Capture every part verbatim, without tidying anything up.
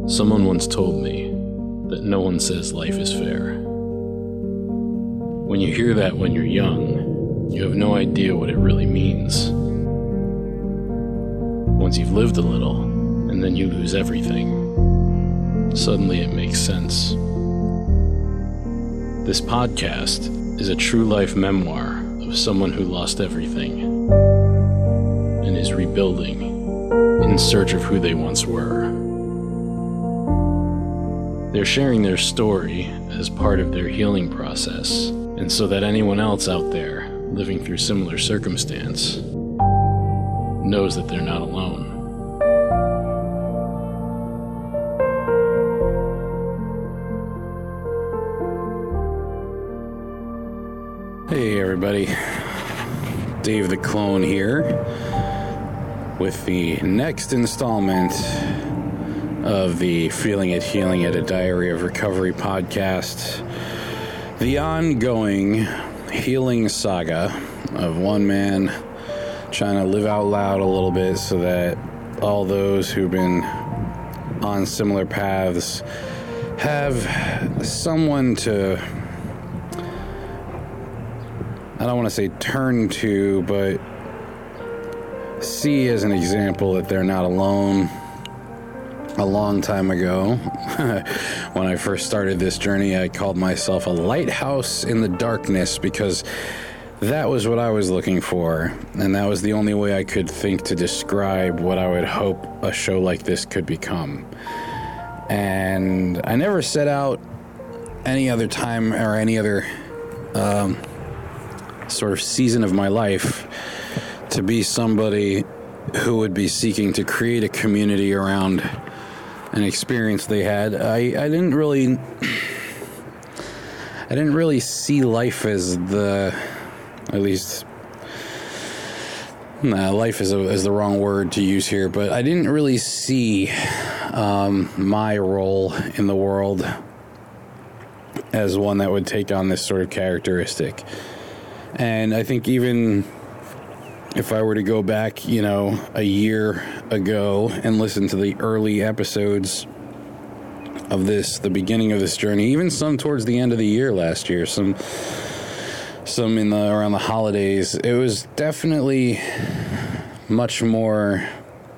Someone once told me that no one says life is fair. When you hear that when you're young, you have no idea what it really means. Once you've lived a little, and then you lose everything, suddenly it makes sense. This podcast is a true life memoir of someone who lost everything and is rebuilding in search of who they once were. They're sharing their story as part of their healing process, and so that anyone else out there living through similar circumstance knows that they're not alone. Hey everybody, Dave the Clone here with the next installment of the Feeling It, Healing It, a Diary of Recovery podcast, the ongoing healing saga of one man trying to live out loud a little bit so that all those who've been on similar paths have someone to, I don't want to say turn to, but see as an example that they're not alone. A long time ago, when I first started this journey, I called myself a lighthouse in the darkness because that was what I was looking for, and that was the only way I could think to describe what I would hope a show like this could become. And I never set out any other time or any other um, sort of season of my life to be somebody who would be seeking to create a community around an experience they had. I, I didn't really I didn't really see life as the, at least nah, life is, a, is the wrong word to use here, but I didn't really see um, my role in the world as one that would take on this sort of characteristic. And I think even if I were to go back, you know, a year ago and listen to the early episodes of this, the beginning of this journey, even some towards the end of the year last year, some some in the around the holidays, it was definitely much more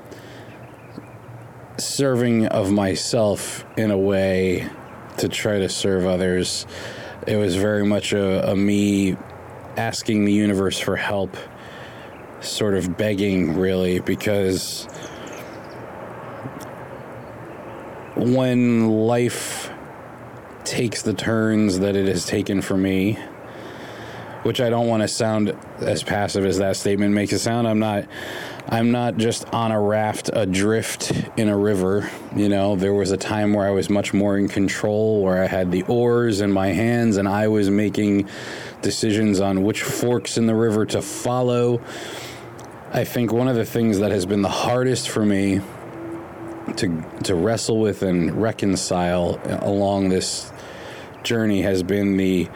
serving of myself in a way to try to serve others. It was very much a, a me asking the universe for help, sort of begging, really, because when life takes the turns that it has taken for me, which I don't want to sound as passive as that statement makes it sound. I'm not I'm not just on a raft adrift in a river. You know, there was a time where I was much more in control, where I had the oars in my hands and I was making decisions on which forks in the river to follow. I think one of the things that has been the hardest for me to to wrestle with and reconcile along this journey has been the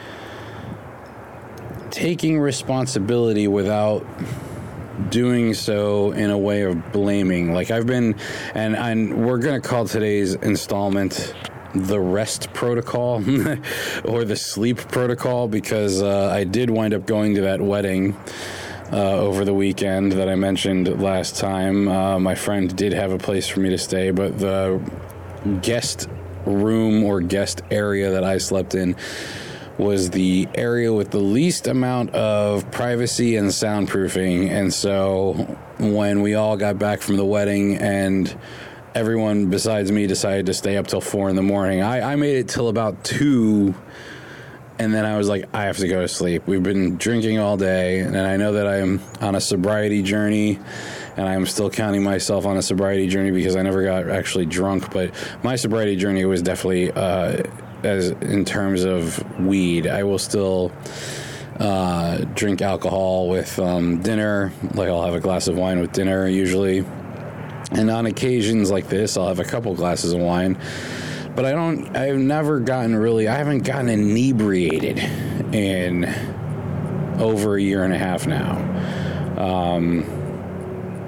taking responsibility without doing so in a way of blaming. Like I've been, and, and we're going to call today's installment the rest protocol or the sleep protocol, because uh, I did wind up going to that wedding Uh, over the weekend that I mentioned last time. Uh, my friend did have a place for me to stay, but the guest room or guest area that I slept in was the area with the least amount of privacy and soundproofing. And so when we all got back from the wedding and everyone besides me decided to stay up till four in the morning, I, I made it till about two. And then I was like, I have to go to sleep. We've been drinking all day, and I know that I'm on a sobriety journey, and I'm still counting myself on a sobriety journey because I never got actually drunk. But my sobriety journey was definitely, uh, as in terms of weed, I will still uh, drink alcohol with um, dinner. Like I'll have a glass of wine with dinner usually. And on occasions like this, I'll have a couple glasses of wine. But I don't, I've never gotten really, I haven't gotten inebriated in over a year and a half now. Um,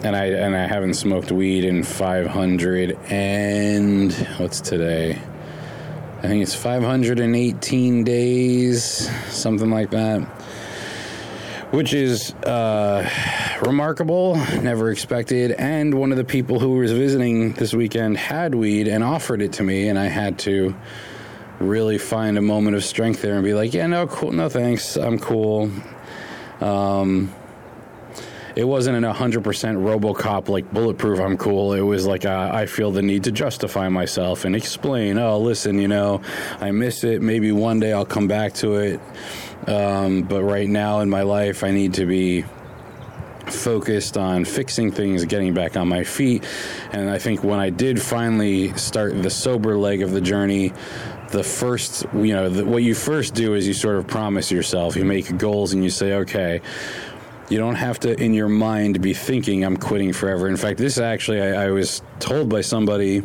and I and I haven't smoked weed in five hundred and what's today? I think it's five hundred eighteen days, something like that, which is uh, remarkable, never expected. And one of the people who was visiting this weekend had weed and offered it to me, and I had to really find a moment of strength there and be like, yeah, no, cool, no thanks, I'm cool. Um, it wasn't an one hundred percent RoboCop, like, bulletproof, I'm cool. It was like, uh, I feel the need to justify myself and explain, oh, listen, you know, I miss it. Maybe one day I'll come back to it. Um, but right now in my life, I need to be focused on fixing things, getting back on my feet. And I think when I did finally start the sober leg of the journey, the first, you know, the, what you first do is you sort of promise yourself, you make goals and you say, okay, you don't have to, in your mind, be thinking I'm quitting forever. In fact, this actually, I, I was told by somebody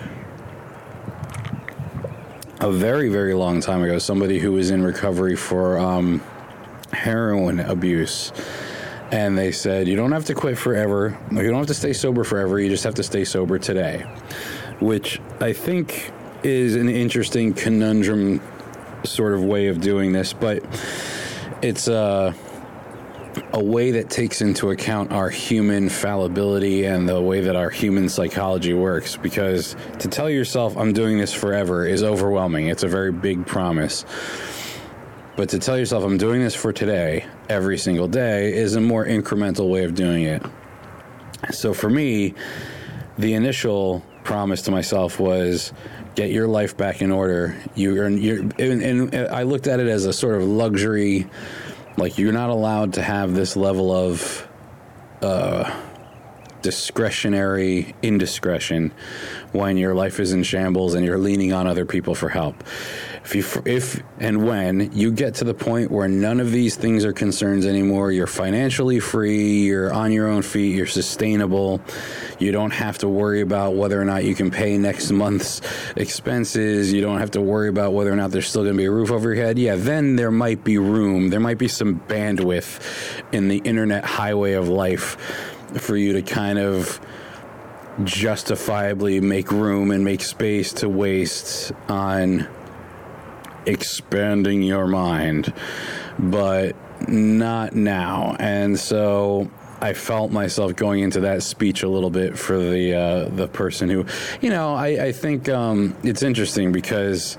a very, very long time ago, somebody who was in recovery for um, heroin abuse. And they said, you don't have to quit forever. You don't have to stay sober forever. You just have to stay sober today. Which I think is an interesting conundrum sort of way of doing this. But it's uh, a way that takes into account our human fallibility and the way that our human psychology works. Because to tell yourself, I'm doing this forever, is overwhelming. It's a very big promise. But to tell yourself, I'm doing this for today, every single day, is a more incremental way of doing it. So for me, the initial promise to myself was, get your life back in order. You earn, you're, and, and I looked at it as a sort of luxury, like you're not allowed to have this level of uh, discretionary indiscretion when your life is in shambles and you're leaning on other people for help. If you, if and when you get to the point where none of these things are concerns anymore, you're financially free, you're on your own feet, you're sustainable, you don't have to worry about whether or not you can pay next month's expenses, you don't have to worry about whether or not there's still going to be a roof over your head, yeah, then there might be room, there might be some bandwidth in the internet highway of life for you to kind of justifiably make room and make space to waste on expanding your mind, but not now. And so I felt myself going into that speech a little bit for the uh, the person who, you know, I, I think um, it's interesting because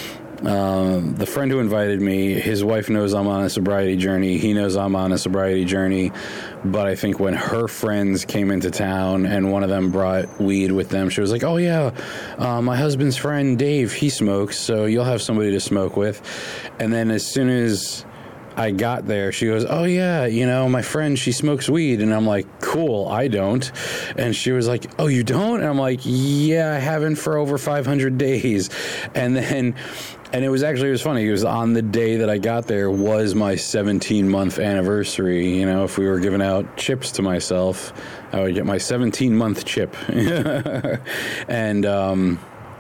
Um, the friend who invited me, his wife knows I'm on a sobriety journey. He knows I'm on a sobriety journey. But I think when her friends came into town and one of them brought weed with them, she was like, oh, yeah, uh, my husband's friend, Dave, he smokes, so you'll have somebody to smoke with. And then as soon as I got there, she goes, oh, yeah, you know, my friend, she smokes weed. And I'm like, cool, I don't. And she was like, oh, you don't? And I'm like, yeah, I haven't for over five hundred days. And then... And it was actually, it was funny, it was on the day that I got there was my seventeen-month anniversary. You know, if we were giving out chips to myself, I would get my seventeen-month chip. And, um,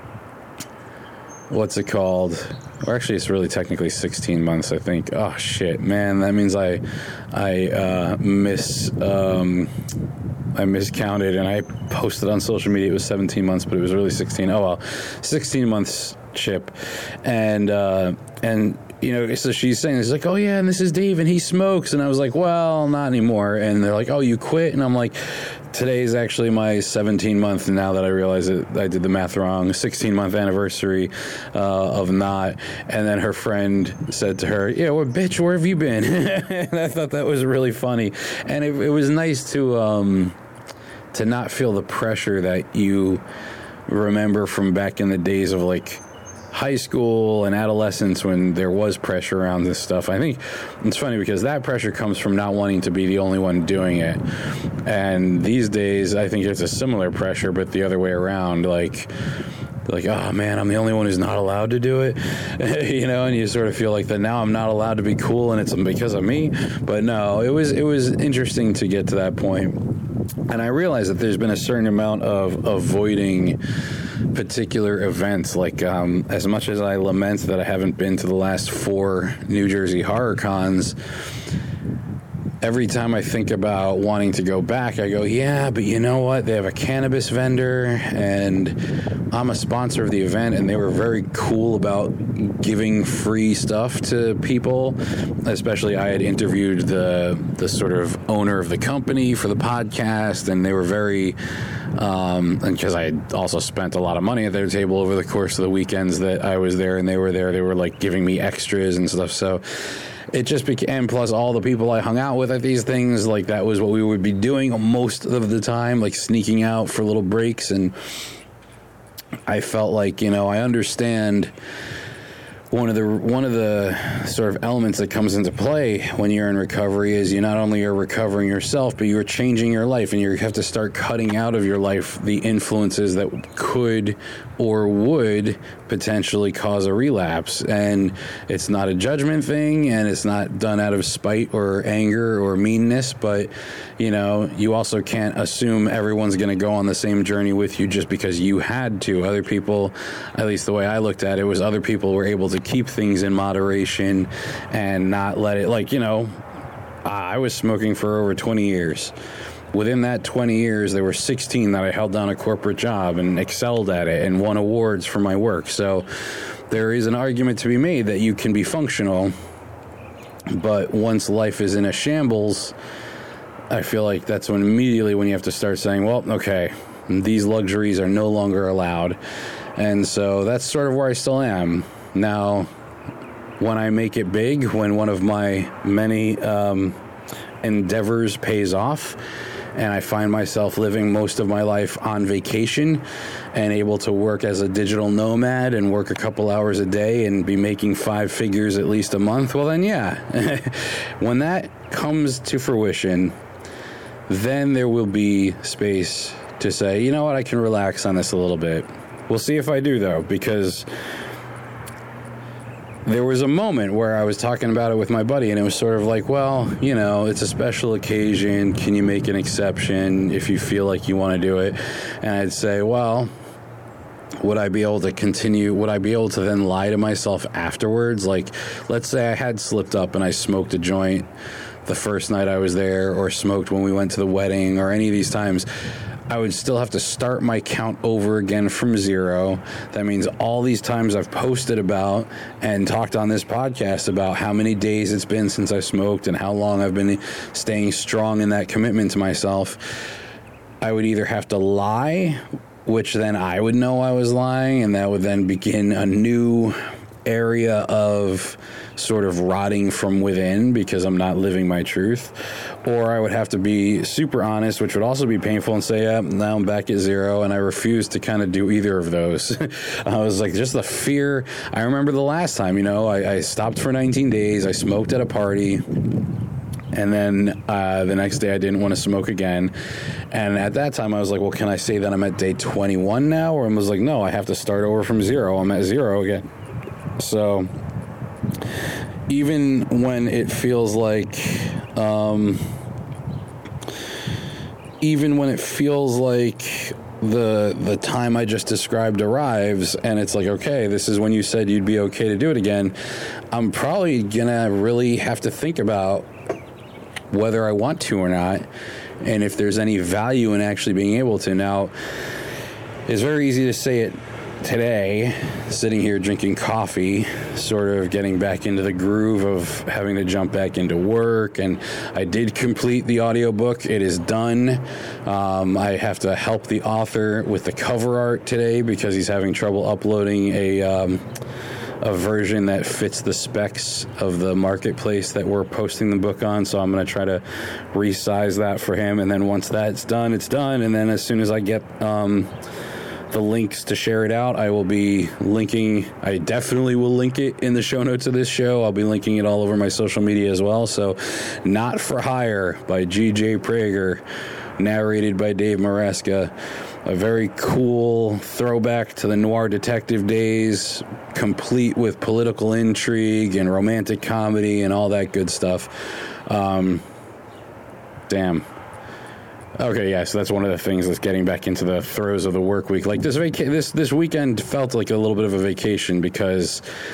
what's it called? Or actually, it's really technically sixteen months, I think. Oh, shit, man, that means I, I, uh, miss, um... I miscounted and I posted on social media it was seventeen months, but it was really sixteen. Oh, well, sixteen months chip. And, uh, and, you know, so she's saying, it's like, oh, yeah, and this is Dave, and he smokes. And I was like, well, not anymore. And they're like, oh, you quit? And I'm like, today is actually my seventeen-month, and now that I realize that I did the math wrong, sixteen-month anniversary uh, of not. And then her friend said to her, yeah, well, bitch, where have you been? And I thought that was really funny. And it, it was nice to um, to not feel the pressure that you remember from back in the days of, like, high school and adolescence when there was pressure around this stuff. I think it's funny because that pressure comes from not wanting to be the only one doing it. And these days, I think it's a similar pressure, but the other way around. Like, like, oh man, I'm the only one who's not allowed to do it, you know, and you sort of feel like that now I'm not allowed to be cool and it's because of me. But no, it was, it was interesting to get to that point. And I realized that there's been a certain amount of avoiding particular events. Like, um, as much as I lament that I haven't been to the last four New Jersey horror cons, every time I think about wanting to go back, I go, yeah, but you know what? They have a cannabis vendor, and I'm a sponsor of the event, and they were very cool about giving free stuff to people. Especially, I had interviewed the the sort of owner of the company for the podcast, and they were very, um, and because I had also spent a lot of money at their table over the course of the weekends that I was there, and they were there, they were like giving me extras and stuff. So it just became, and plus all the people I hung out with at these things, like that was what we would be doing most of the time, like sneaking out for little breaks. And I felt like, you know, I understand one of the one of the sort of elements that comes into play when you're in recovery is you not only are recovering yourself, but you're changing your life, and you have to start cutting out of your life the influences that could or would potentially cause a relapse. And it's not a judgment thing, and it's not done out of spite or anger or meanness, but you know, you also can't assume everyone's going to go on the same journey with you just because you had to. Other people, at least the way I looked at it, was other people were able to keep things in moderation and not let it, like, you know, I was smoking for over twenty years. Within that twenty years, there were sixteen that I held down a corporate job and excelled at it and won awards for my work. So there is an argument to be made that you can be functional, but once life is in a shambles, I feel like that's when immediately when you have to start saying, well, okay, these luxuries are no longer allowed. And so that's sort of where I still am. Now, when I make it big, when one of my many um, endeavors pays off, and I find myself living most of my life on vacation and able to work as a digital nomad and work a couple hours a day and be making five figures at least a month, well then, yeah. When that comes to fruition, then there will be space to say, you know what, I can relax on this a little bit. We'll see if I do, though, because there was a moment where I was talking about it with my buddy, and it was sort of like, well, you know, it's a special occasion. Can you make an exception if you feel like you want to do it? And I'd say, well, would I be able to continue? Would I be able to then lie to myself afterwards? Like, let's say I had slipped up and I smoked a joint the first night I was there, or smoked when we went to the wedding, or any of these times. I would still have to start my count over again from zero. That means all these times I've posted about and talked on this podcast about how many days it's been since I smoked and how long I've been staying strong in that commitment to myself. I would either have to lie, which then I would know I was lying, and that would then begin a new area of sort of rotting from within because I'm not living my truth. Or I would have to be super honest, which would also be painful, and say, yeah, now I'm back at zero. And I refuse to kind of do either of those. I was like, just the fear. I remember the last time, you know, I, I stopped for nineteen days. I smoked at a party. And then uh, the next day I didn't want to smoke again. And at that time I was like, well, can I say that I'm at day twenty-one now? Or I was like, no, I have to start over from zero. I'm at zero again. So even when it feels like, um, even when it feels like the the time I just described arrives, and it's like, okay, this is when you said you'd be okay to do it again, I'm probably gonna really have to think about whether I want to or not, and if there's any value in actually being able to. Now, it's very easy to say it today, sitting here drinking coffee, sort of getting back into the groove of having to jump back into work. And I did complete the audiobook. It is done. Um, I have to help the author with the cover art today because he's having trouble uploading a um, a version that fits the specs of the marketplace that we're posting the book on. So I'm going to try to resize that for him. And then once that's done, it's done. And then as soon as I get um, the links to share it out, I will be linking. I definitely will link it in the show notes of this show. I'll be linking it all over my social media as well. So Not for Hire by G J Prager, narrated by Dave Maresca. A very cool throwback to the noir detective days, complete with political intrigue and romantic comedy and all that good stuff. Um, damn. Okay, yeah, so that's one of the things that's getting back into the throes of the work week. Like this vaca- this this weekend felt like a little bit of a vacation because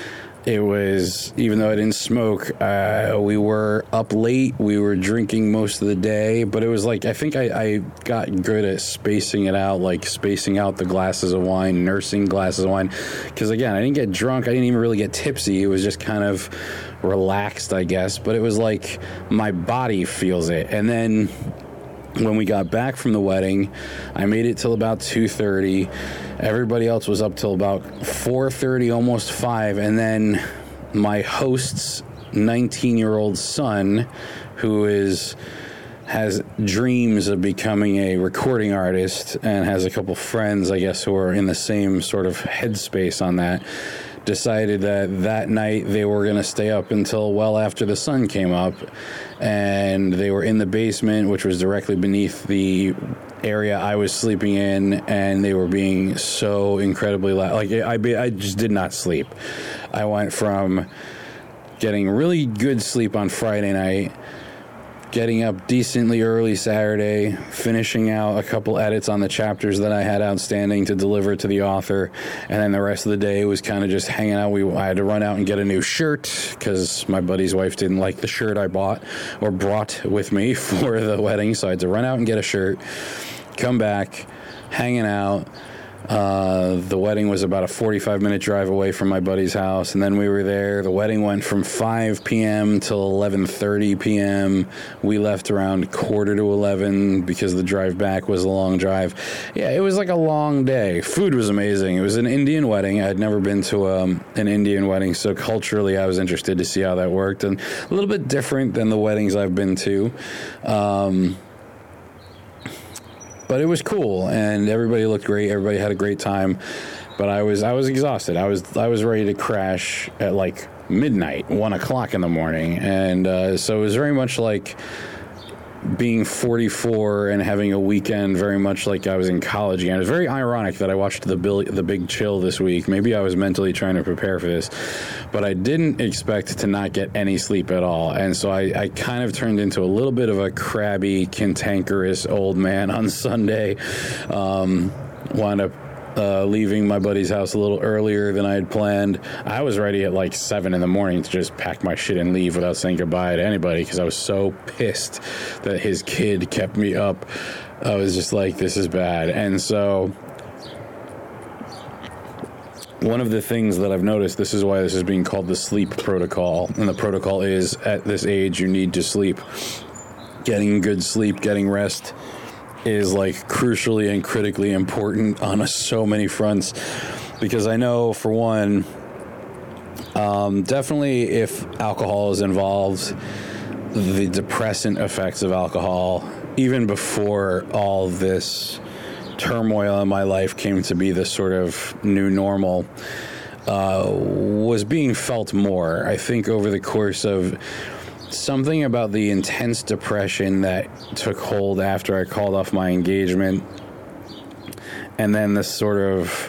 it was, even though I didn't smoke, uh, we were up late. We were drinking most of the day, but it was like, I think I, I got good at spacing it out, like spacing out the glasses of wine, nursing glasses of wine. Because again, I didn't get drunk. I didn't even really get tipsy. It was just kind of relaxed, I guess. But it was like my body feels it. And then when we got back from the wedding, I made it till about two thirty. Everybody else was up till about four thirty, almost five. And then my host's nineteen-year-old son, who is has dreams of becoming a recording artist and has a couple friends, I guess, who are in the same sort of headspace on that, decided that that night they were going to stay up until well after the sun came up. And they were in the basement, which was directly beneath the area I was sleeping in, and they were being so incredibly loud. Like, I, I just did not sleep. I went from getting really good sleep on Friday night, getting up decently early Saturday, finishing out a couple edits on the chapters that I had outstanding to deliver to the author, and then the rest of the day was kind of just hanging out. We I had to run out and get a new shirt because my buddy's wife didn't like the shirt I bought or brought with me for the wedding, so I had to run out and get a shirt, come back, hanging out. Uh, the wedding was about a forty-five minute drive away from my buddy's house, and then we were there. The wedding went from five p.m. till eleven thirty p.m. We left around quarter to eleven because the drive back was a long drive. Yeah, it was like a long day. Food was amazing. It was an Indian wedding. I had never been to um, an Indian wedding, so culturally I was interested to see how that worked, and a little bit different than the weddings I've been to. Um... But it was cool, and everybody looked great. Everybody had a great time, but I was I was exhausted. I was I was ready to crash at like midnight, one o'clock in the morning, and uh, so it was very much like being forty-four and having a weekend, very much like I was in college again. It was very ironic that I watched the Bill, the Big Chill this week. Maybe I was mentally trying to prepare for this, but I didn't expect to not get any sleep at all. And so I, I kind of turned into a little bit of a crabby, cantankerous old man on Sunday. Um, wound up Uh, leaving my buddy's house a little earlier than I had planned. I was ready at like seven in the morning to just pack my shit and leave without saying goodbye to anybody because I was so pissed that his kid kept me up. I was just like, this is bad. And so one of the things that I've noticed, this is why this is being called the sleep protocol, and the protocol is, at this age, you need to sleep. Getting good sleep, getting rest is like crucially and critically important on a, so many fronts, because I know, for one, um, definitely if alcohol is involved, the depressant effects of alcohol, even before all this turmoil in my life came to be this sort of new normal, uh, was being felt more. I think over the course of something about the intense depression that took hold after I called off my engagement, and then the sort of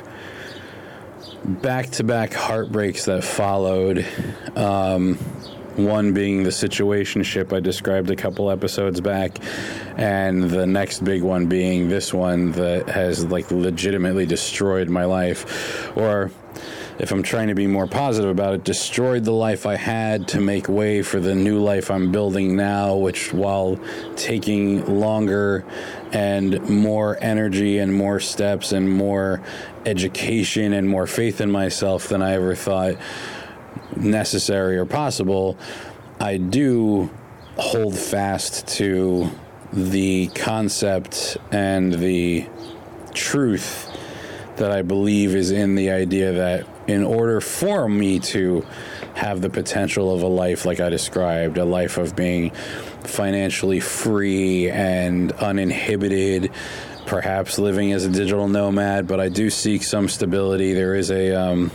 back-to-back heartbreaks that followed, um, one being the situationship I described a couple episodes back, and the next big one being this one that has like legitimately destroyed my life, or if I'm trying to be more positive about it, destroyed the life I had to make way for the new life I'm building now, which, while taking longer and more energy and more steps and more education and more faith in myself than I ever thought necessary or possible, I do hold fast to the concept and the truth that I believe is in the idea that in order for me to have the potential of a life like I described, a life of being financially free and uninhibited, perhaps living as a digital nomad, but I do seek some stability. There is a, um,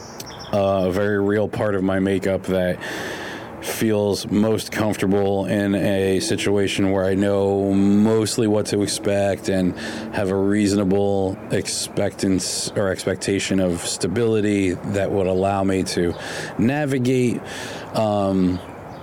a very real part of my makeup that feels most comfortable in a situation where I know mostly what to expect and have a reasonable expectance or expectation of stability that would allow me to navigate, um,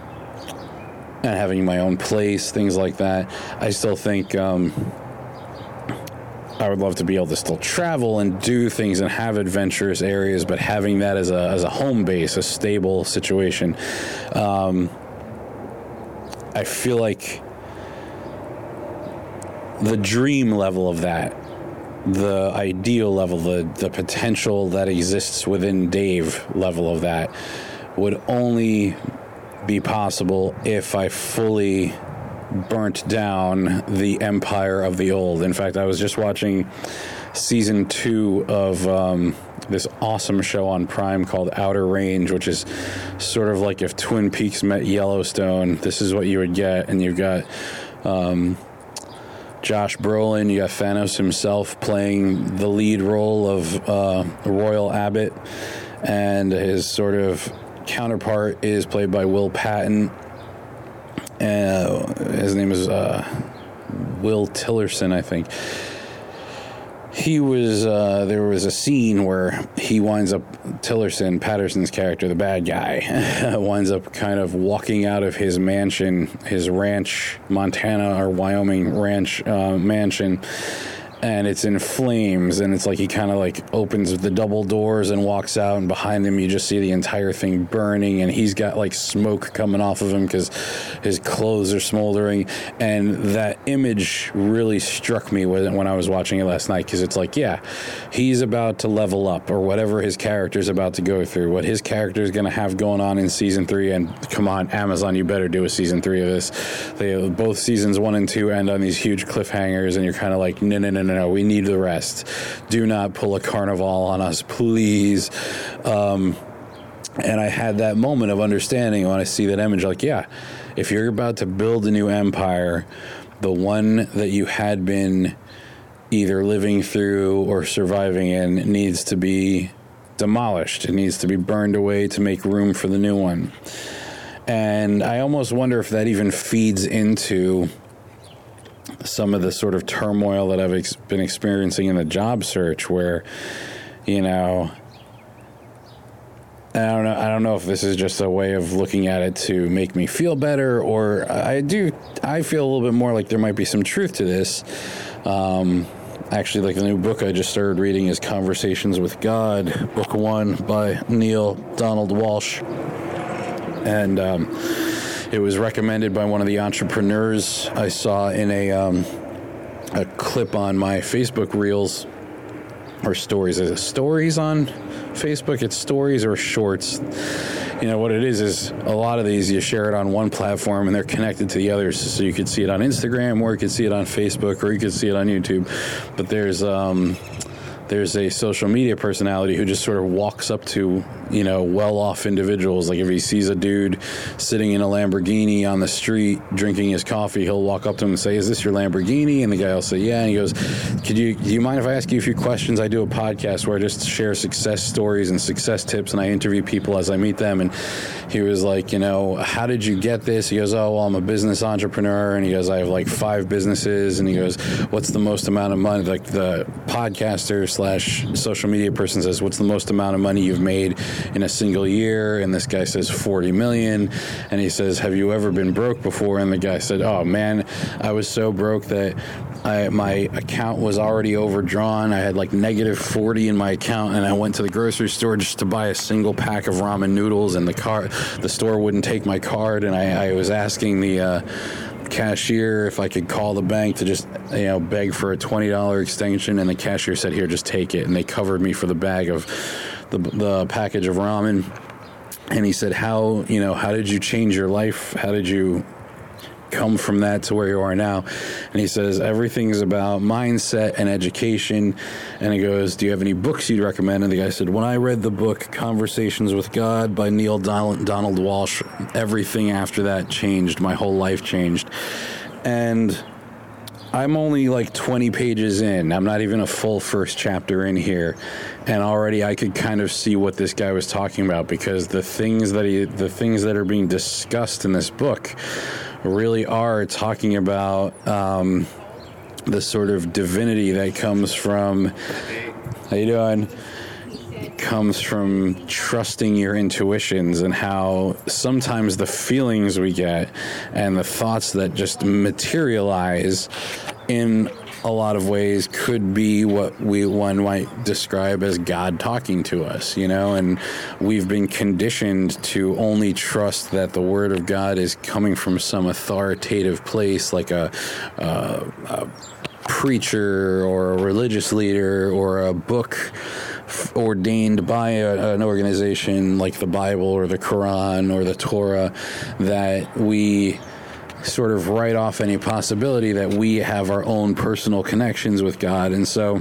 and having my own place, things like that. I still think um, I would love to be able to still travel and do things and have adventurous areas, but having that as a as a home base, a stable situation. Um, I feel like the dream level of that, the ideal level, the, the potential that exists within Dave level of that would only be possible if I fully burnt down the empire of the old. In fact, I was just watching season two of um, this awesome show on Prime called Outer Range, which is sort of like if Twin Peaks met Yellowstone. This is what you would get, and you've got um, Josh Brolin, you got Thanos himself playing the lead role of uh, Royal Abbott, and his sort of counterpart is played by Will Patton. Uh, his name is uh, Will Tillerson, I think. He was, uh, there was a scene where he winds up, Tillerson, Patterson's character, the bad guy, winds up kind of walking out of his mansion, his ranch, Montana or Wyoming ranch uh, mansion, and it's in flames, and it's like he kind of like opens the double doors and walks out, and behind him you just see the entire thing burning, and he's got like smoke coming off of him because his clothes are smoldering. And that image really struck me when I was watching it last night, because it's like, yeah, he's about to level up, or whatever his character's about to go through, what his character is going to have going on in season three. And come on, Amazon, you better do a season three of this. They both seasons one and two end on these huge cliffhangers, and you're kind of like, no, no, no, no. No, we need the rest. Do not pull a carnival on us, please. Um, and I had that moment of understanding when I see that image, like, yeah, if you're about to build a new empire, the one that you had been either living through or surviving in needs to be demolished. It needs to be burned away to make room for the new one. And I almost wonder if that even feeds into some of the sort of turmoil that I've ex- been experiencing in the job search, where, you know, I don't know. I don't know if this is just a way of looking at it to make me feel better, or I do. I feel a little bit more like there might be some truth to this. Um, actually, like the new book I just started reading is Conversations with God, book one by Neil Donald Walsh, and um, it was recommended by one of the entrepreneurs I saw in a um, a clip on my Facebook Reels or stories. Is it stories on Facebook? It's stories or shorts. You know, what it is is a lot of these you share it on one platform and they're connected to the others. So you could see it on Instagram, or you could see it on Facebook, or you could see it on YouTube. But there's um, there's a social media personality who just sort of walks up to, you know, well-off individuals. Like if he sees a dude sitting in a Lamborghini on the street drinking his coffee, he'll walk up to him and say, "Is this your Lamborghini?" And the guy will say, "Yeah." And he goes, "Could you, do you mind if I ask you a few questions? I do a podcast where I just share success stories and success tips, and I interview people as I meet them." And he was like, you know, "How did you get this?" He goes, "Oh, well, I'm a business entrepreneur." And he goes, "I have like five businesses." And he goes, "What's the most amount of money?" Like the podcaster slash social media person says, "What's the most amount of money you've made in a single year?" And this guy says forty million. And he says, "Have you ever been broke before?" And the guy said, "Oh man, I was so broke that I, my account was already overdrawn. I had like negative forty in my account, and I went to the grocery store just to buy a single pack of ramen noodles, and the car, the store wouldn't take my card, and I, I was asking the uh, cashier if I could call the bank to just, you know, beg for a twenty dollars extension, and the cashier said, 'Here, just take it.' And they covered me for the bag of the the package of ramen." And he said, "How, you know, how did you change your life? How did you come from that to where you are now?" And he says, "Everything's about mindset and education." And he goes, "Do you have any books you'd recommend?" And the guy said, "When I read the book Conversations with God by Neil Donald, Donald Walsh, everything after that changed. My whole life changed." And I'm only like twenty pages in. I'm not even a full first chapter in here. And already I could kind of see what this guy was talking about, because the things that he, the things that are being discussed in this book really are talking about um, the sort of divinity that comes from, how you doing? comes from trusting your intuitions, and how sometimes the feelings we get and the thoughts that just materialize in a lot of ways could be what we one might describe as God talking to us, you know, and we've been conditioned to only trust that the Word of God is coming from some authoritative place, like a, uh, a preacher or a religious leader or a book ordained by a, an organization like the Bible or the Quran or the Torah, that we sort of write off any possibility that we have our own personal connections with God. And so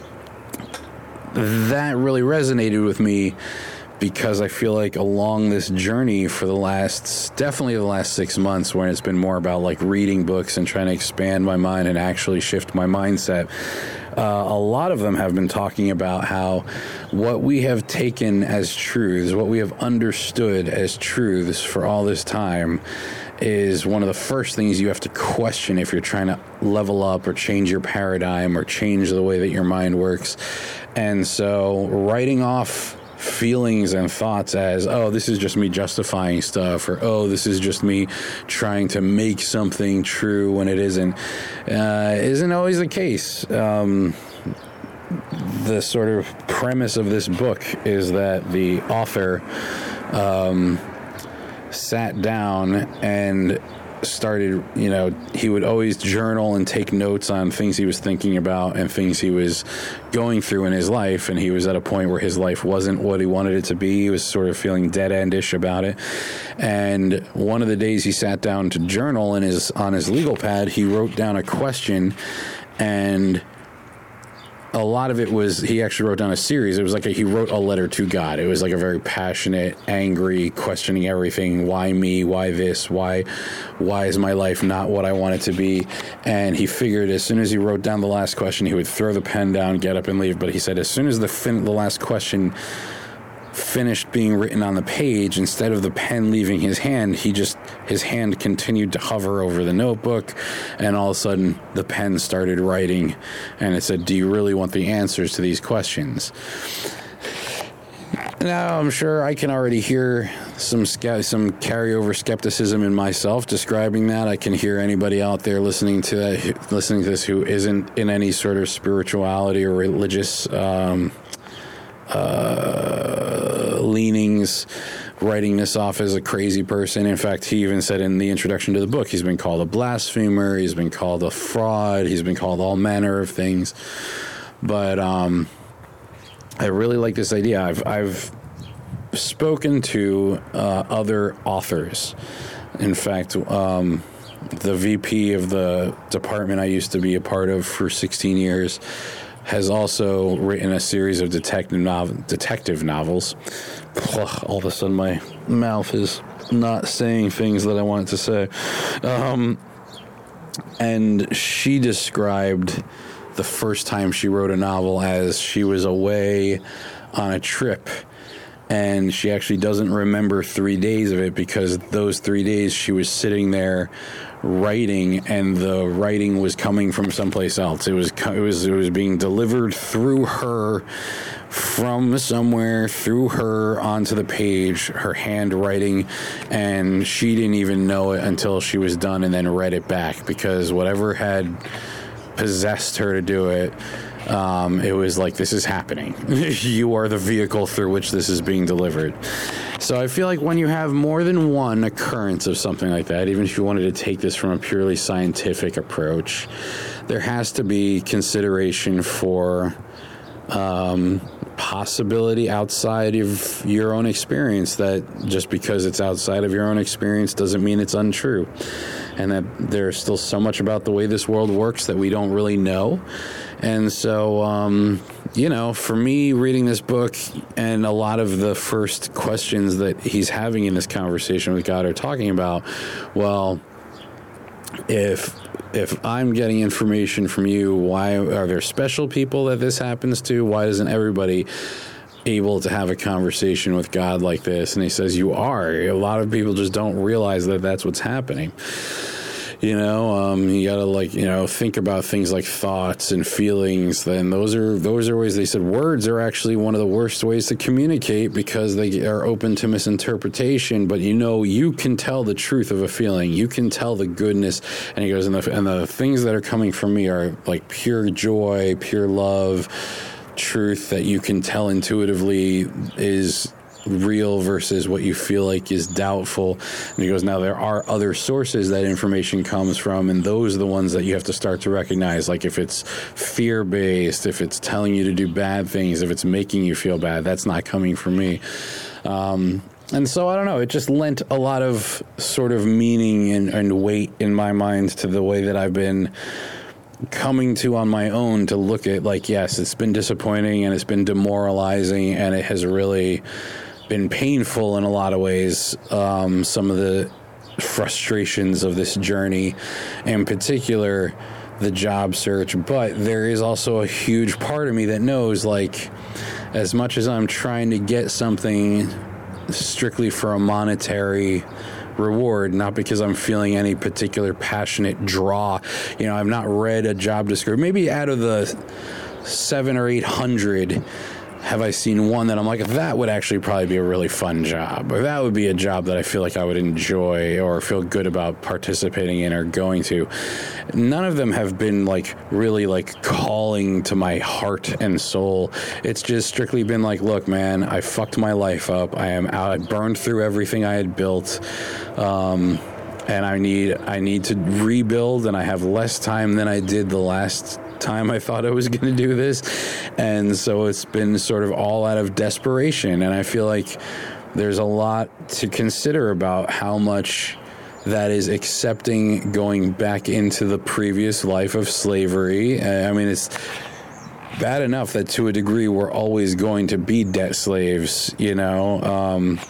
that really resonated with me, because I feel like along this journey for the last, definitely the last six months, when it's been more about like reading books and trying to expand my mind and actually shift my mindset, uh, a lot of them have been talking about how what we have taken as truths, what we have understood as truths for all this time, is one of the first things you have to question if you're trying to level up or change your paradigm or change the way that your mind works. And so writing off feelings and thoughts as, oh, this is just me justifying stuff, or, oh, this is just me trying to make something true when it isn't, uh, isn't always the case. Um, the sort of premise of this book is that the author um, sat down and started, you know, he would always journal and take notes on things he was thinking about and things he was going through in his life. And he was at a point where his life wasn't what he wanted it to be. He was sort of feeling dead-endish about it. And one of the days he sat down to journal in his, on his legal pad, he wrote down a question, and a lot of it was, he actually wrote down a series. It was like a, he wrote a letter to God. It was like a very passionate, angry, questioning everything. Why me? Why this? Why, why is my life not what I want it to be? And he figured as soon as he wrote down the last question, he would throw the pen down, get up and leave. But he said as soon as the fin- the last question finished being written on the page, instead of the pen leaving his hand, he just, his hand continued to hover over the notebook, and all of a sudden the pen started writing, and it said, do you really want the answers to these questions? Now, I'm sure I can already hear some ske- some carryover skepticism in myself describing that. I can hear anybody out there listening to that, listening to this, who isn't in any sort of spirituality or religious um Uh, leanings, writing this off as a crazy person. In fact, he even said in the introduction to the book, he's been called a blasphemer, he's been called a fraud, he's been called all manner of things. But um, I really like this idea. I've I've spoken to uh, other authors. In fact, um, the V P of the department I used to be a part of for sixteen years has also written a series of detective nov- detective novels. All of a sudden, my mouth is not saying things that I wanted to say. Um, and she described the first time she wrote a novel as she was away on a trip, and she actually doesn't remember three days of it because those three days she was sitting there writing, and the writing was coming from someplace else. It was it was it was being delivered through her, from somewhere through her onto the page, her handwriting, and she didn't even know it until she was done and then read it back, because whatever had possessed her to do it, um, it was like, this is happening. You are the vehicle through which this is being delivered. So I feel like when you have more than one occurrence of something like that, even if you wanted to take this from a purely scientific approach, there has to be consideration for um, possibility outside of your own experience, that just because it's outside of your own experience doesn't mean it's untrue, and that there's still so much about the way this world works that we don't really know. And so, um, you know, for me, reading this book and a lot of the first questions that he's having in this conversation with God are talking about, well, if if I'm getting information from you, why are there special people that this happens to? Why isn't everybody able to have a conversation with God like this? And he says, you are. A lot of people just don't realize that that's what's happening. You know, um, you gotta like you know think about things like thoughts and feelings. Then those are those are ways. They said words are actually one of the worst ways to communicate because they are open to misinterpretation. But you know, you can tell the truth of a feeling. You can tell the goodness. And he goes, and the and the things that are coming from me are like pure joy, pure love, truth that you can tell intuitively is real versus what you feel like is doubtful. And he goes, now there are other sources that information comes from, and those are the ones that you have to start to recognize. Like if it's fear-based, if it's telling you to do bad things, if it's making you feel bad, that's not coming from me. Um, and so I don't know, it just lent a lot of sort of meaning and, and weight in my mind to the way that I've been coming to on my own to look at, like, yes, it's been disappointing and it's been demoralizing and it has really been painful in a lot of ways. Um, some of the frustrations of this journey, in particular, the job search. But there is also a huge part of me that knows, like, as much as I'm trying to get something strictly for a monetary reward, not because I'm feeling any particular passionate draw. You know, I've not read a job description. Maybe out of the seven or eight hundred, have I seen one that I'm like, that would actually probably be a really fun job, or that would be a job that I feel like I would enjoy or feel good about participating in or going to. None of them have been like really like calling to my heart and soul. It's just strictly been like, look, man, I fucked my life up. I am out. I burned through everything I had built. Um, and I need, I need to rebuild, and I have less time than I did the last time I thought I was going to do this. And so it's been sort of all out of desperation. And I feel like there's a lot to consider about how much that is accepting going back into the previous life of slavery. I mean, it's bad enough that to a degree we're always going to be debt slaves, you know, um,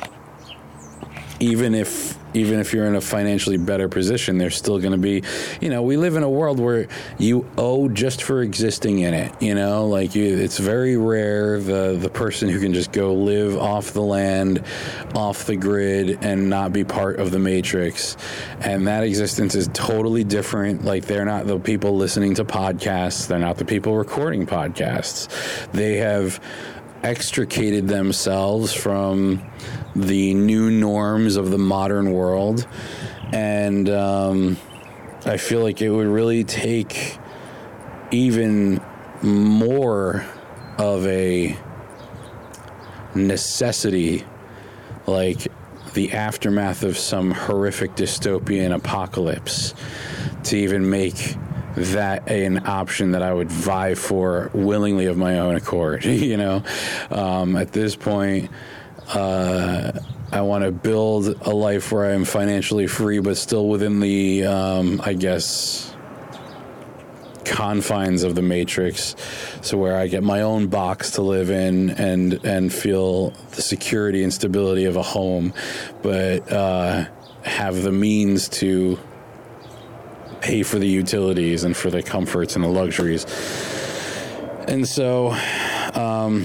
even if even if you're in a financially better position, there's still going to be, you know, we live in a world where you owe just for existing in it, you know, like you, it's very rare the, the person who can just go live off the land, off the grid, and not be part of the matrix. And that existence is totally different. Like, they're not the people listening to podcasts. They're not the people recording podcasts. They have extricated themselves from the new norms of the modern world, and um, I feel like it would really take even more of a necessity, like the aftermath of some horrific dystopian apocalypse, to even make that an option that I would vie for willingly of my own accord. You know, um, at this point, uh, I want to build a life where I am financially free, but still within the, um, I guess, confines of the matrix. So where I get my own box to live in and and feel the security and stability of a home, but uh, have the means to pay for the utilities and for the comforts and the luxuries. And so um,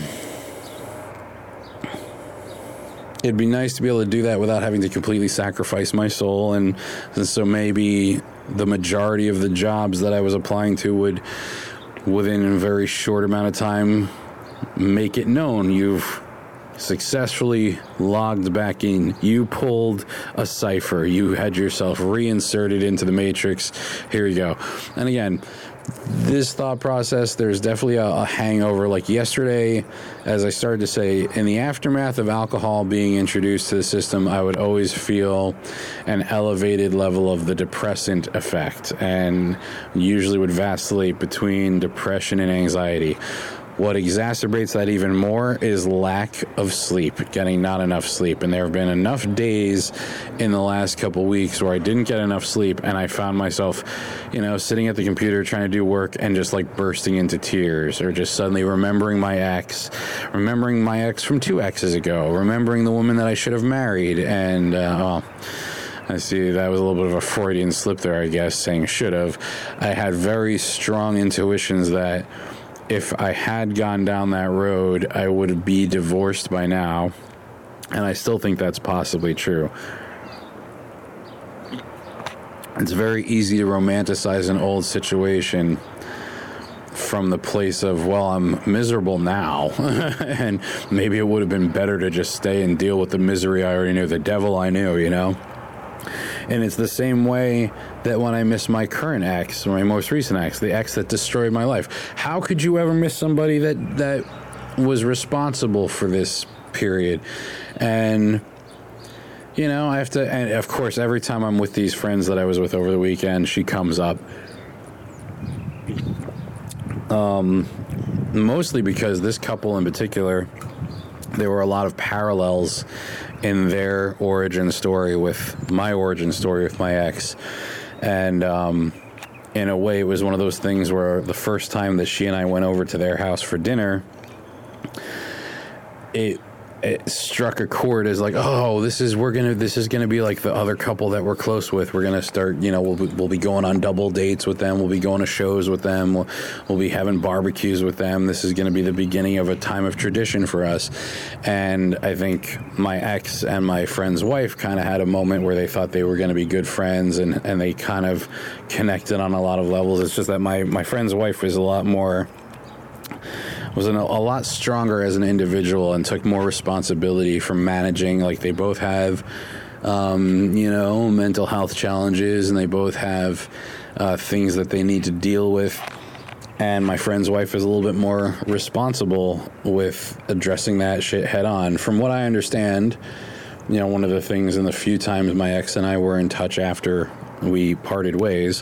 it'd be nice to be able to do that without having to completely sacrifice my soul. And, and so maybe the majority of the jobs that I was applying to would, within a very short amount of time, make it known you've successfully logged back in. You pulled a cipher. You had yourself reinserted into the matrix. Here you go. And again, this thought process, there's definitely a, a hangover. Like yesterday, as I started to say, in the aftermath of alcohol being introduced to the system, I would always feel an elevated level of the depressant effect, and usually would vacillate between depression and anxiety. What exacerbates that even more is lack of sleep, getting not enough sleep. And there have been enough days in the last couple weeks where I didn't get enough sleep, and I found myself, you know, sitting at the computer trying to do work and just like bursting into tears, or just suddenly remembering my ex, remembering my ex from two exes ago, remembering the woman that I should have married. And, uh, well, I see that was a little bit of a Freudian slip there, I guess, saying should have. I had very strong intuitions that if I had gone down that road, I would be divorced by now. And I still think that's possibly true. it's very easy to romanticize an old situation from the place of, well, I'm miserable now, and maybe it would have been better to just stay and deal with the misery I already knew, the devil I knew, you know? And it's the same way that when I miss my current ex, my most recent ex, the ex that destroyed my life. How could you ever miss somebody that, that was responsible for this period? And, you know, I have to, and of course, every time I'm with these friends that I was with over the weekend, she comes up. Um, mostly because this couple in particular, there were a lot of parallels in their origin story with my origin story with my ex. And um, in a way, it was one of those things where the first time that she and I went over to their house for dinner, it it struck a chord as like, oh, this is we're gonna this is gonna be like the other couple that we're close with. We're gonna start, you know, we'll be, we'll be going on double dates with them. We'll be going to shows with them. We'll, we'll be having barbecues with them. This is gonna be the beginning of a time of tradition for us. And I think my ex and my friend's wife kind of had a moment where they thought they were gonna be good friends, and, and they kind of connected on a lot of levels. It's just that my, my friend's wife was a lot more... was an, a lot stronger as an individual and took more responsibility for managing. Like, they both have, um, you know, mental health challenges, and they both have uh, things that they need to deal with. And my friend's wife is a little bit more responsible with addressing that shit head on. From what I understand, you know, one of the things in the few times my ex and I were in touch after we parted ways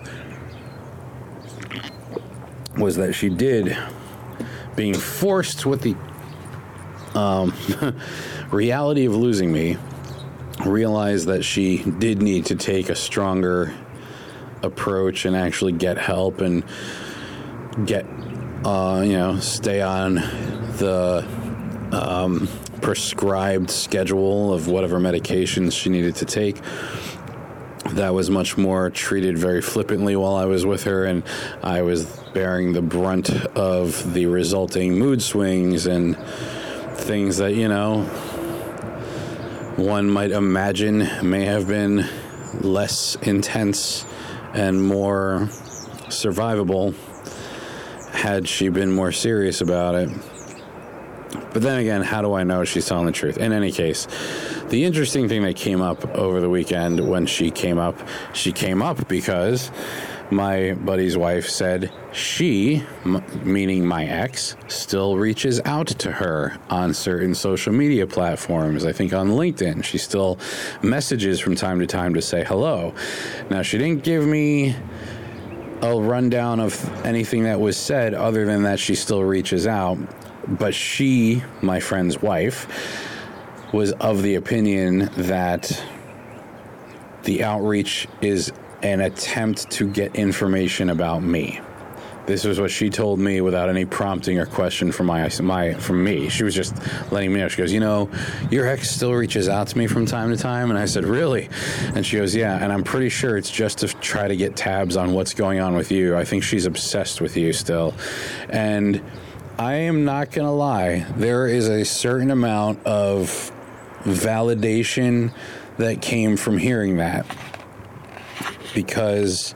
was that she did... being forced with the um, reality of losing me, realized that she did need to take a stronger approach and actually get help and get, uh, you know, stay on the um, prescribed schedule of whatever medications she needed to take. That was much more treated very flippantly while I was with her, and I was bearing the brunt of the resulting mood swings and things that, you know, one might imagine may have been less intense and more survivable had she been more serious about it. But then again, how do I know she's telling the truth? In any case, the interesting thing that came up over the weekend when she came up, she came up because my buddy's wife said she, m- meaning my ex, still reaches out to her on certain social media platforms. I think on LinkedIn, she still messages from time to time to say hello. Now, she didn't give me a rundown of anything that was said other than that she still reaches out. But she, my friend's wife, was of the opinion that the outreach is an attempt to get information about me. This is what she told me without any prompting or question from my my from me. She was just letting me know. She goes, you know, your ex still reaches out to me from time to time. And I said, really? And she goes, yeah. And I'm pretty sure it's just to try to get tabs on what's going on with you. I think she's obsessed with you still. And I am not going to lie. There is a certain amount of validation that came from hearing that. Because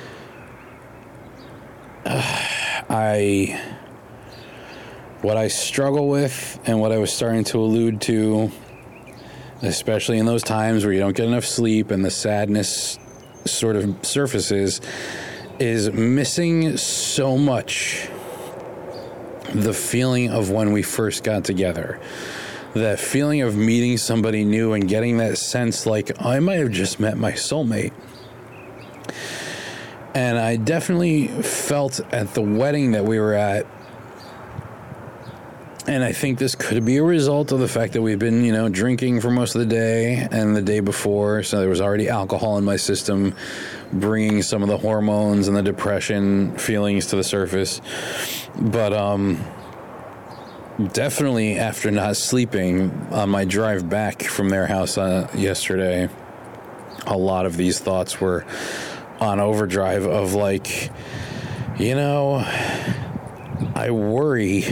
uh, I, what I struggle with and what I was starting to allude to, especially in those times where you don't get enough sleep and the sadness sort of surfaces, is missing so much the feeling of when we first got together. That feeling of meeting somebody new and getting that sense like, oh, I might have just met my soulmate. And I definitely felt at the wedding that we were at, and I think this could be a result of the fact that we've been, you know, drinking for most of the day and the day before, so there was already alcohol in my system, bringing some of the hormones and the depression feelings to the surface. But um, definitely after not sleeping on my drive back from their house uh, yesterday, a lot of these thoughts were on overdrive of like, you know, I worry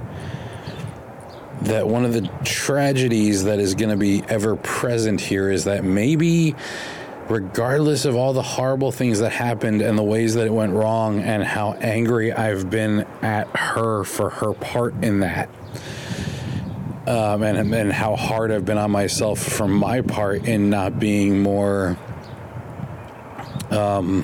that one of the tragedies that is going to be ever present here is that maybe regardless of all the horrible things that happened and the ways that it went wrong and how angry I've been at her for her part in that, um, and, and how hard I've been on myself for my part in not being more um,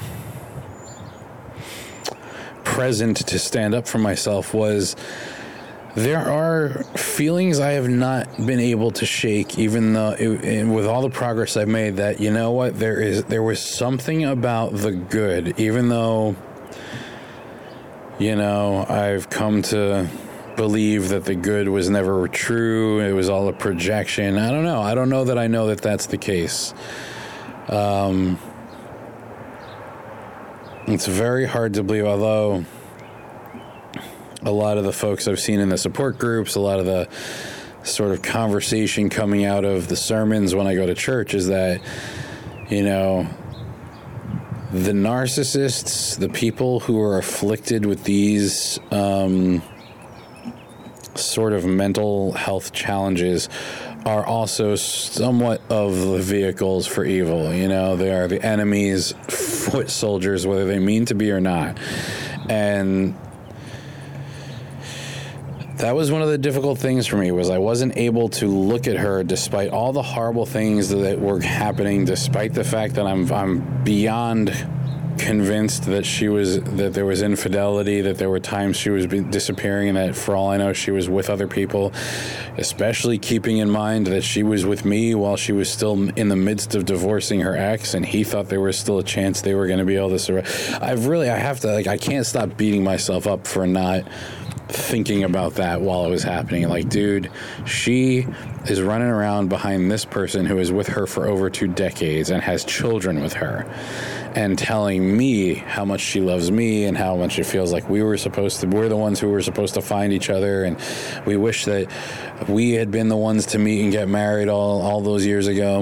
present to stand up for myself, was there are feelings I have not been able to shake, even though it, with all the progress I've made, that, you know what, there is there was something about the good, even though, you know, I've come to believe that the good was never true, it was all a projection. I don't know. I don't know that I know that that's the case. Um, it's very hard to believe, although a lot of the folks I've seen in the support groups, a lot of the sort of conversation coming out of the sermons when I go to church is that, you know, the narcissists, the people who are afflicted with these um, sort of mental health challenges are also somewhat of the vehicles for evil. You know, they are the enemy's foot soldiers, whether they mean to be or not. And that was one of the difficult things for me, was I wasn't able to look at her despite all the horrible things that were happening, despite the fact that I'm I'm beyond convinced that she was that there was infidelity, that there were times she was disappearing, and that for all I know she was with other people, especially keeping in mind that she was with me while she was still in the midst of divorcing her ex, and he thought there was still a chance they were going to be able to survive. I've really I have to like I can't stop beating myself up for not thinking about that while it was happening. Like, dude, she is running around behind this person who is with her for over two decades and has children with her, and telling me how much she loves me and how much it feels like we were supposed to, we're the ones who were supposed to find each other, and we wish that we had been the ones to meet and get married all, all those years ago.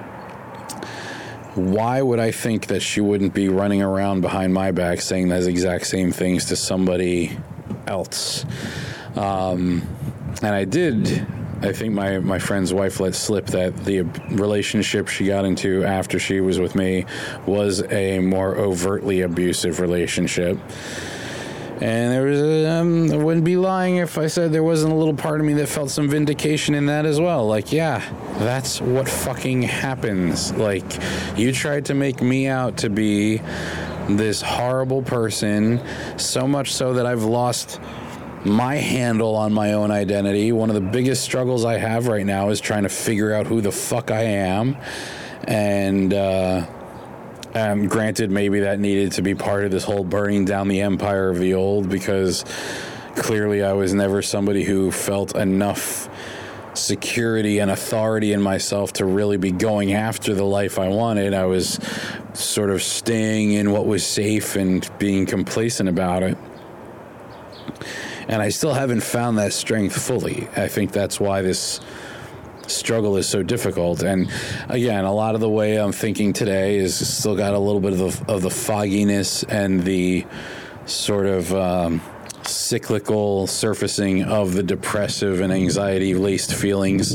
Why would I think that she wouldn't be running around behind my back saying those exact same things to somebody else? Um, and I did, I think my, my friend's wife let slip that the relationship she got into after she was with me was a more overtly abusive relationship. And there was a, um, I wouldn't be lying if I said there wasn't a little part of me that felt some vindication in that as well. Like, yeah, that's what fucking happens. Like, you tried to make me out to be this horrible person, so much so that I've lost my handle on my own identity. One of the biggest struggles I have right now is trying to figure out who the fuck I am. And, uh, um, granted, maybe that needed to be part of this whole burning down the empire of the old, because clearly I was never somebody who felt enough security and authority in myself to really be going after the life I wanted. I was sort of staying in what was safe and being complacent about it. And I still haven't found that strength fully. I think that's why this struggle is so difficult. And again, a lot of the way I'm thinking today is still got a little bit of the, of the fogginess and the sort of um, cyclical surfacing of the depressive and anxiety-laced feelings.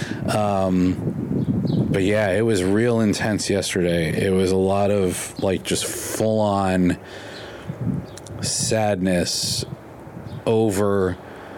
Um, but yeah, it was real intense yesterday. It was a lot of like just full-on sadness over,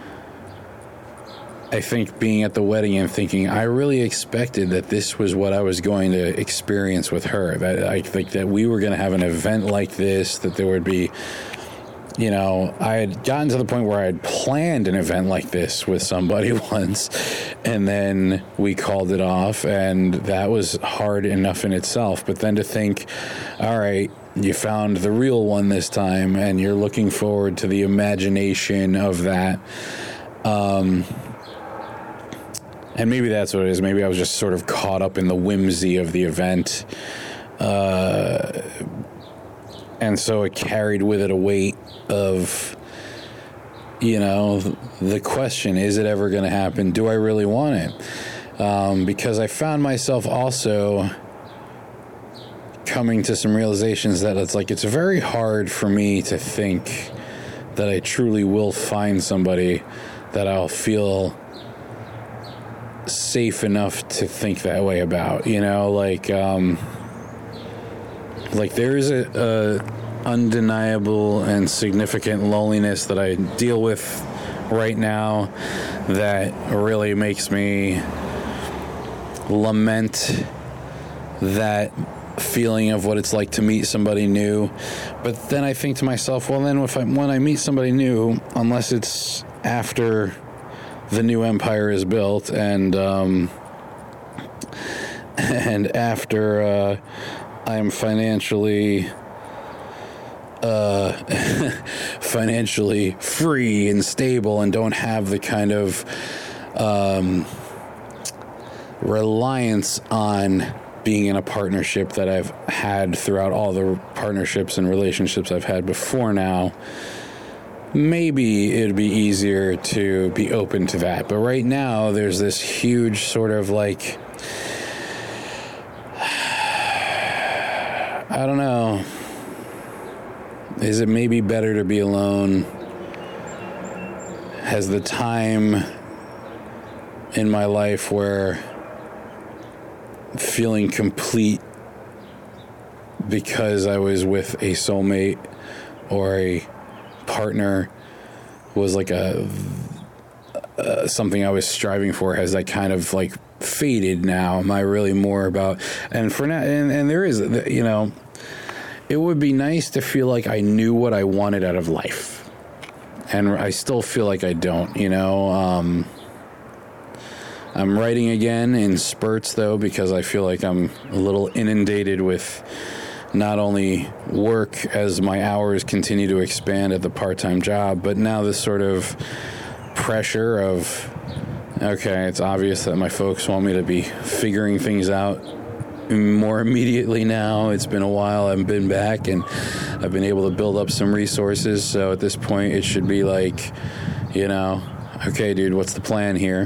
I think, being at the wedding and thinking I really expected that this was what I was going to experience with her, that I think that we were going to have an event like this, that there would be, you know, I had gotten to the point where I had planned an event like this with somebody once, and then we called it off, and that was hard enough in itself. But then to think, all right, you found the real one this time, and you're looking forward to the imagination of that. Um, and maybe that's what it is. Maybe I was just sort of caught up in the whimsy of the event. Uh, and so it carried with it a weight of, you know, the question, is it ever going to happen? Do I really want it? Um, because I found myself also coming to some realizations that it's like, it's very hard for me to think that I truly will find somebody that I'll feel safe enough to think that way about, you know, like, um, like there is a, a undeniable and significant loneliness that I deal with right now that really makes me lament that feeling of what it's like to meet somebody new. But then I think to myself, well, then if I, when I meet somebody new, unless it's after the new empire is built and um, and after uh, I'm financially uh, financially free and stable and don't have the kind of um, reliance on being in a partnership that I've had throughout all the partnerships and relationships I've had before now, maybe it'd be easier to be open to that. But right now, there's this huge sort of like, I don't know, is it maybe better to be alone? Has the time in my life where feeling complete because I was with a soulmate or a partner was like a uh, something I was striving for, has that kind of like faded now? Am I really more about, and for now, and, and there is, you know, it would be nice to feel like I knew what I wanted out of life, and I still feel like I don't, you know. um I'm writing again in spurts, though, because I feel like I'm a little inundated with not only work as my hours continue to expand at the part-time job, but now this sort of pressure of, okay, it's obvious that my folks want me to be figuring things out more immediately now. It's been a while. I've been back, and I've been able to build up some resources. So at this point, it should be like, you know, okay, dude, what's the plan here?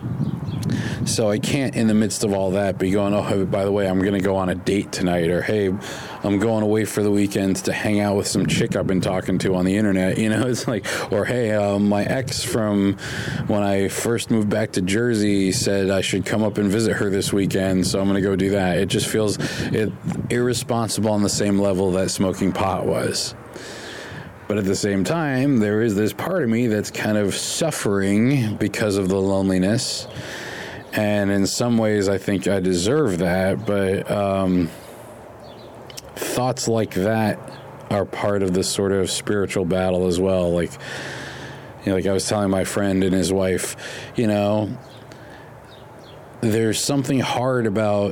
So I can't, in the midst of all that, be going, oh, by the way, I'm going to go on a date tonight, or, hey, I'm going away for the weekend to hang out with some chick I've been talking to on the internet. You know, it's like, or, hey, um, my ex from when I first moved back to Jersey said I should come up and visit her this weekend, so I'm going to go do that. It just feels it, irresponsible on the same level that smoking pot was. But at the same time, there is this part of me that's kind of suffering because of the loneliness. And in some ways, I think I deserve that. But um, thoughts like that are part of this sort of spiritual battle as well. Like, you know, like I was telling my friend and his wife, you know, there's something hard about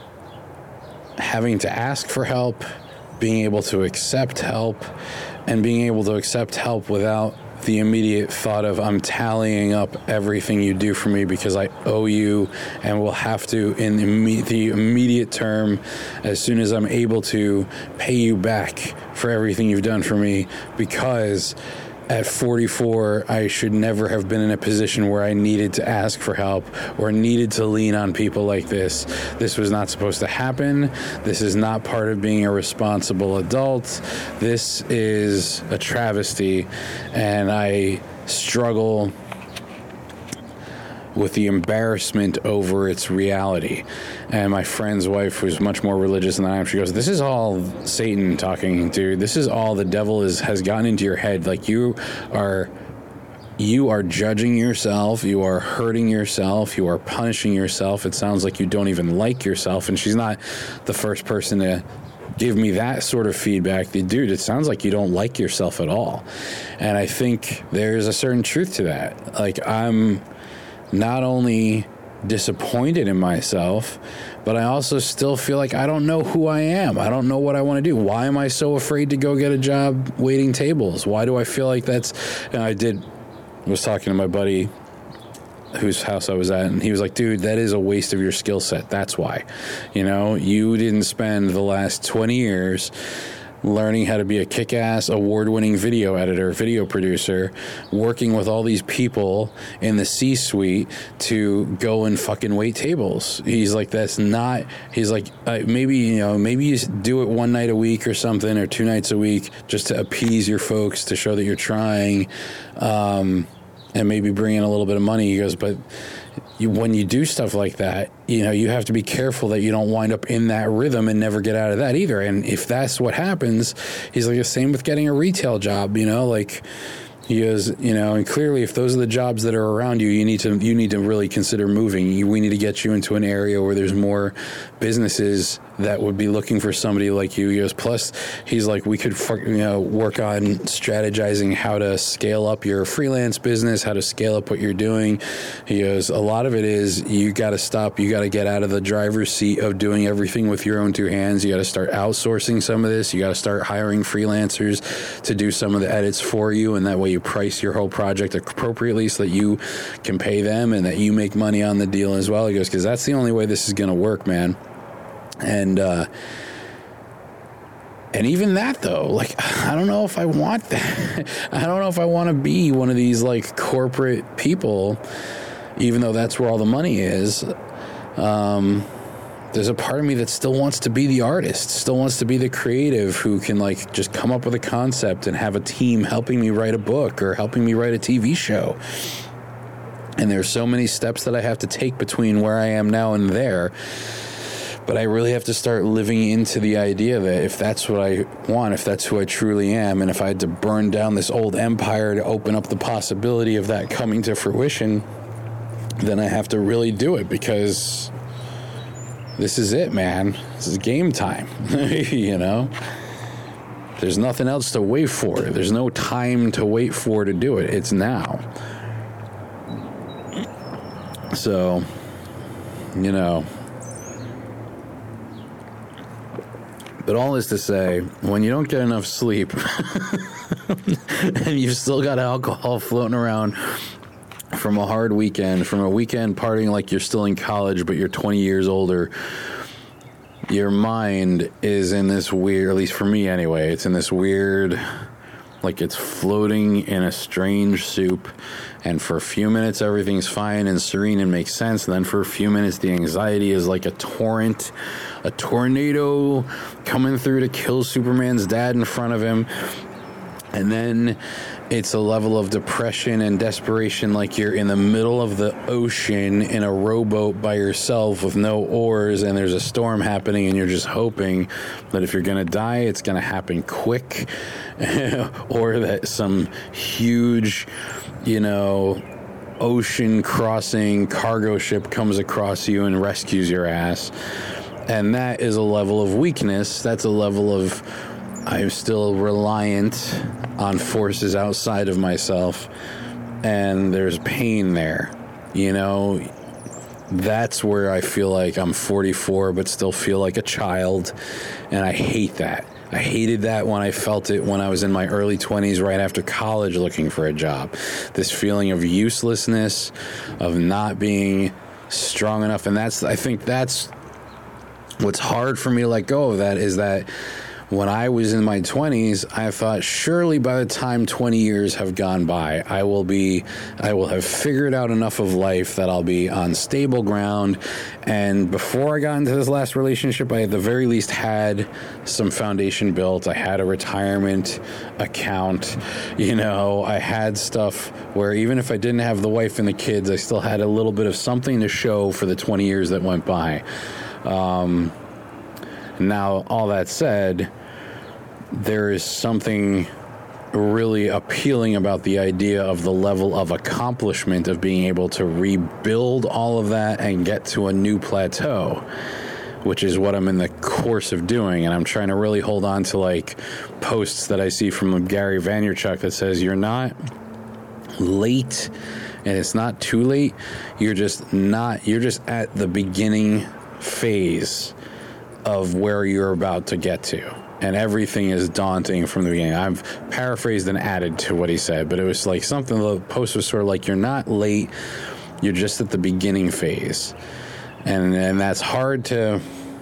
having to ask for help, being able to accept help, and being able to accept help without the immediate thought of, I'm tallying up everything you do for me because I owe you and will have to, in imme- the immediate term, as soon as I'm able to, pay you back for everything you've done for me, because at forty-four, I should never have been in a position where I needed to ask for help or needed to lean on people like this. This was not supposed to happen. This is not part of being a responsible adult. This is a travesty, and I struggle with the embarrassment over its reality. And my friend's wife, who's much more religious than I am, she goes, this is all Satan talking, dude. This is all the devil is has gotten into your head. Like, you are you are judging yourself, you are hurting yourself, you are punishing yourself. It sounds like you don't even like yourself. And she's not the first person to give me that sort of feedback. Dude, it sounds like you don't like yourself at all. And I think there's a certain truth to that. Like, I'm not only disappointed in myself, but I also still feel like I don't know who I am. I don't know what I want to do. Why am I so afraid to go get a job waiting tables? Why do I feel like that's, and I did, was talking to my buddy whose house I was at, and he was like, dude, that is a waste of your skill set. That's why, you know, you didn't spend the last twenty years learning how to be a kick-ass, award-winning video editor, video producer, working with all these people in the C-suite to go and fucking wait tables. He's like, that's not, he's like, uh, maybe, you know, maybe you do it one night a week or something, or two nights a week, just to appease your folks, to show that you're trying, um, and maybe bring in a little bit of money. He goes, but you, when you do stuff like that, you know, you have to be careful that you don't wind up in that rhythm and never get out of that either. And if that's what happens, he's like, the same with getting a retail job, you know, like, he goes, you know, and clearly if those are the jobs that are around you, you need to you need to really consider moving. You, we need to get you into an area where there's more businesses that would be looking for somebody like you. He goes, plus, he's like, we could, you know, work on strategizing how to scale up your freelance business, how to scale up what you're doing. He goes, a lot of it is you got to stop. You got to get out of the driver's seat of doing everything with your own two hands. You got to start outsourcing some of this. You got to start hiring freelancers to do some of the edits for you. And that way you price your whole project appropriately so that you can pay them and that you make money on the deal as well. He goes, because that's the only way this is going to work, man. And, uh, and even that though, like, I don't know if I want that. I don't know if I want to be one of these like corporate people, even though that's where all the money is. Um, there's a part of me that still wants to be the artist, still wants to be the creative who can like just come up with a concept and have a team helping me write a book or helping me write a T V show. And there's so many steps that I have to take between where I am now and there. But I really have to start living into the idea that if that's what I want, if that's who I truly am, and if I had to burn down this old empire to open up the possibility of that coming to fruition, then I have to really do it, because this is it, man. This is game time, you know? There's nothing else to wait for. There's no time to wait for to do it. It's now. So, you know... But all this to say, when you don't get enough sleep and you've still got alcohol floating around from a hard weekend, from a weekend partying like you're still in college but you're twenty years older, your mind is in this weird, at least for me anyway, it's in this weird, like it's floating in a strange soup. And for a few minutes, everything's fine and serene and makes sense. And then for a few minutes, the anxiety is like a torrent, a tornado coming through to kill Superman's dad in front of him. And then it's a level of depression and desperation, like you're in the middle of the ocean in a rowboat by yourself with no oars, and there's a storm happening, and you're just hoping that if you're going to die, it's going to happen quick, or that some huge, you know, ocean crossing cargo ship comes across you and rescues your ass. And that is a level of weakness. That's a level of I'm still reliant on forces outside of myself, and there's pain there, you know. That's where I feel like I'm forty-four but still feel like a child, and I hate that. I hated that when I felt it when I was in my early twenties, right after college, looking for a job. This feeling of uselessness, of not being strong enough, and that's, I think that's what's hard for me to let go of. That is that when I was in my twenties, I thought surely by the time twenty years have gone by, I will be, I will have figured out enough of life that I'll be on stable ground. And before I got into this last relationship, I at the very least had some foundation built. I had a retirement account, you know, I had stuff where even if I didn't have the wife and the kids, I still had a little bit of something to show for the twenty years that went by. Um, Now, all that said, there is something really appealing about the idea of the level of accomplishment of being able to rebuild all of that and get to a new plateau, which is what I'm in the course of doing. And I'm trying to really hold on to like posts that I see from Gary Vaynerchuk that says you're not late and it's not too late. You're just not, you're just at the beginning phase of where you're about to get to, and everything is daunting from the beginning. I've paraphrased and added to what he said, but it was like something, the post was sort of like, you're not late, you're just at the beginning phase. And and that's hard to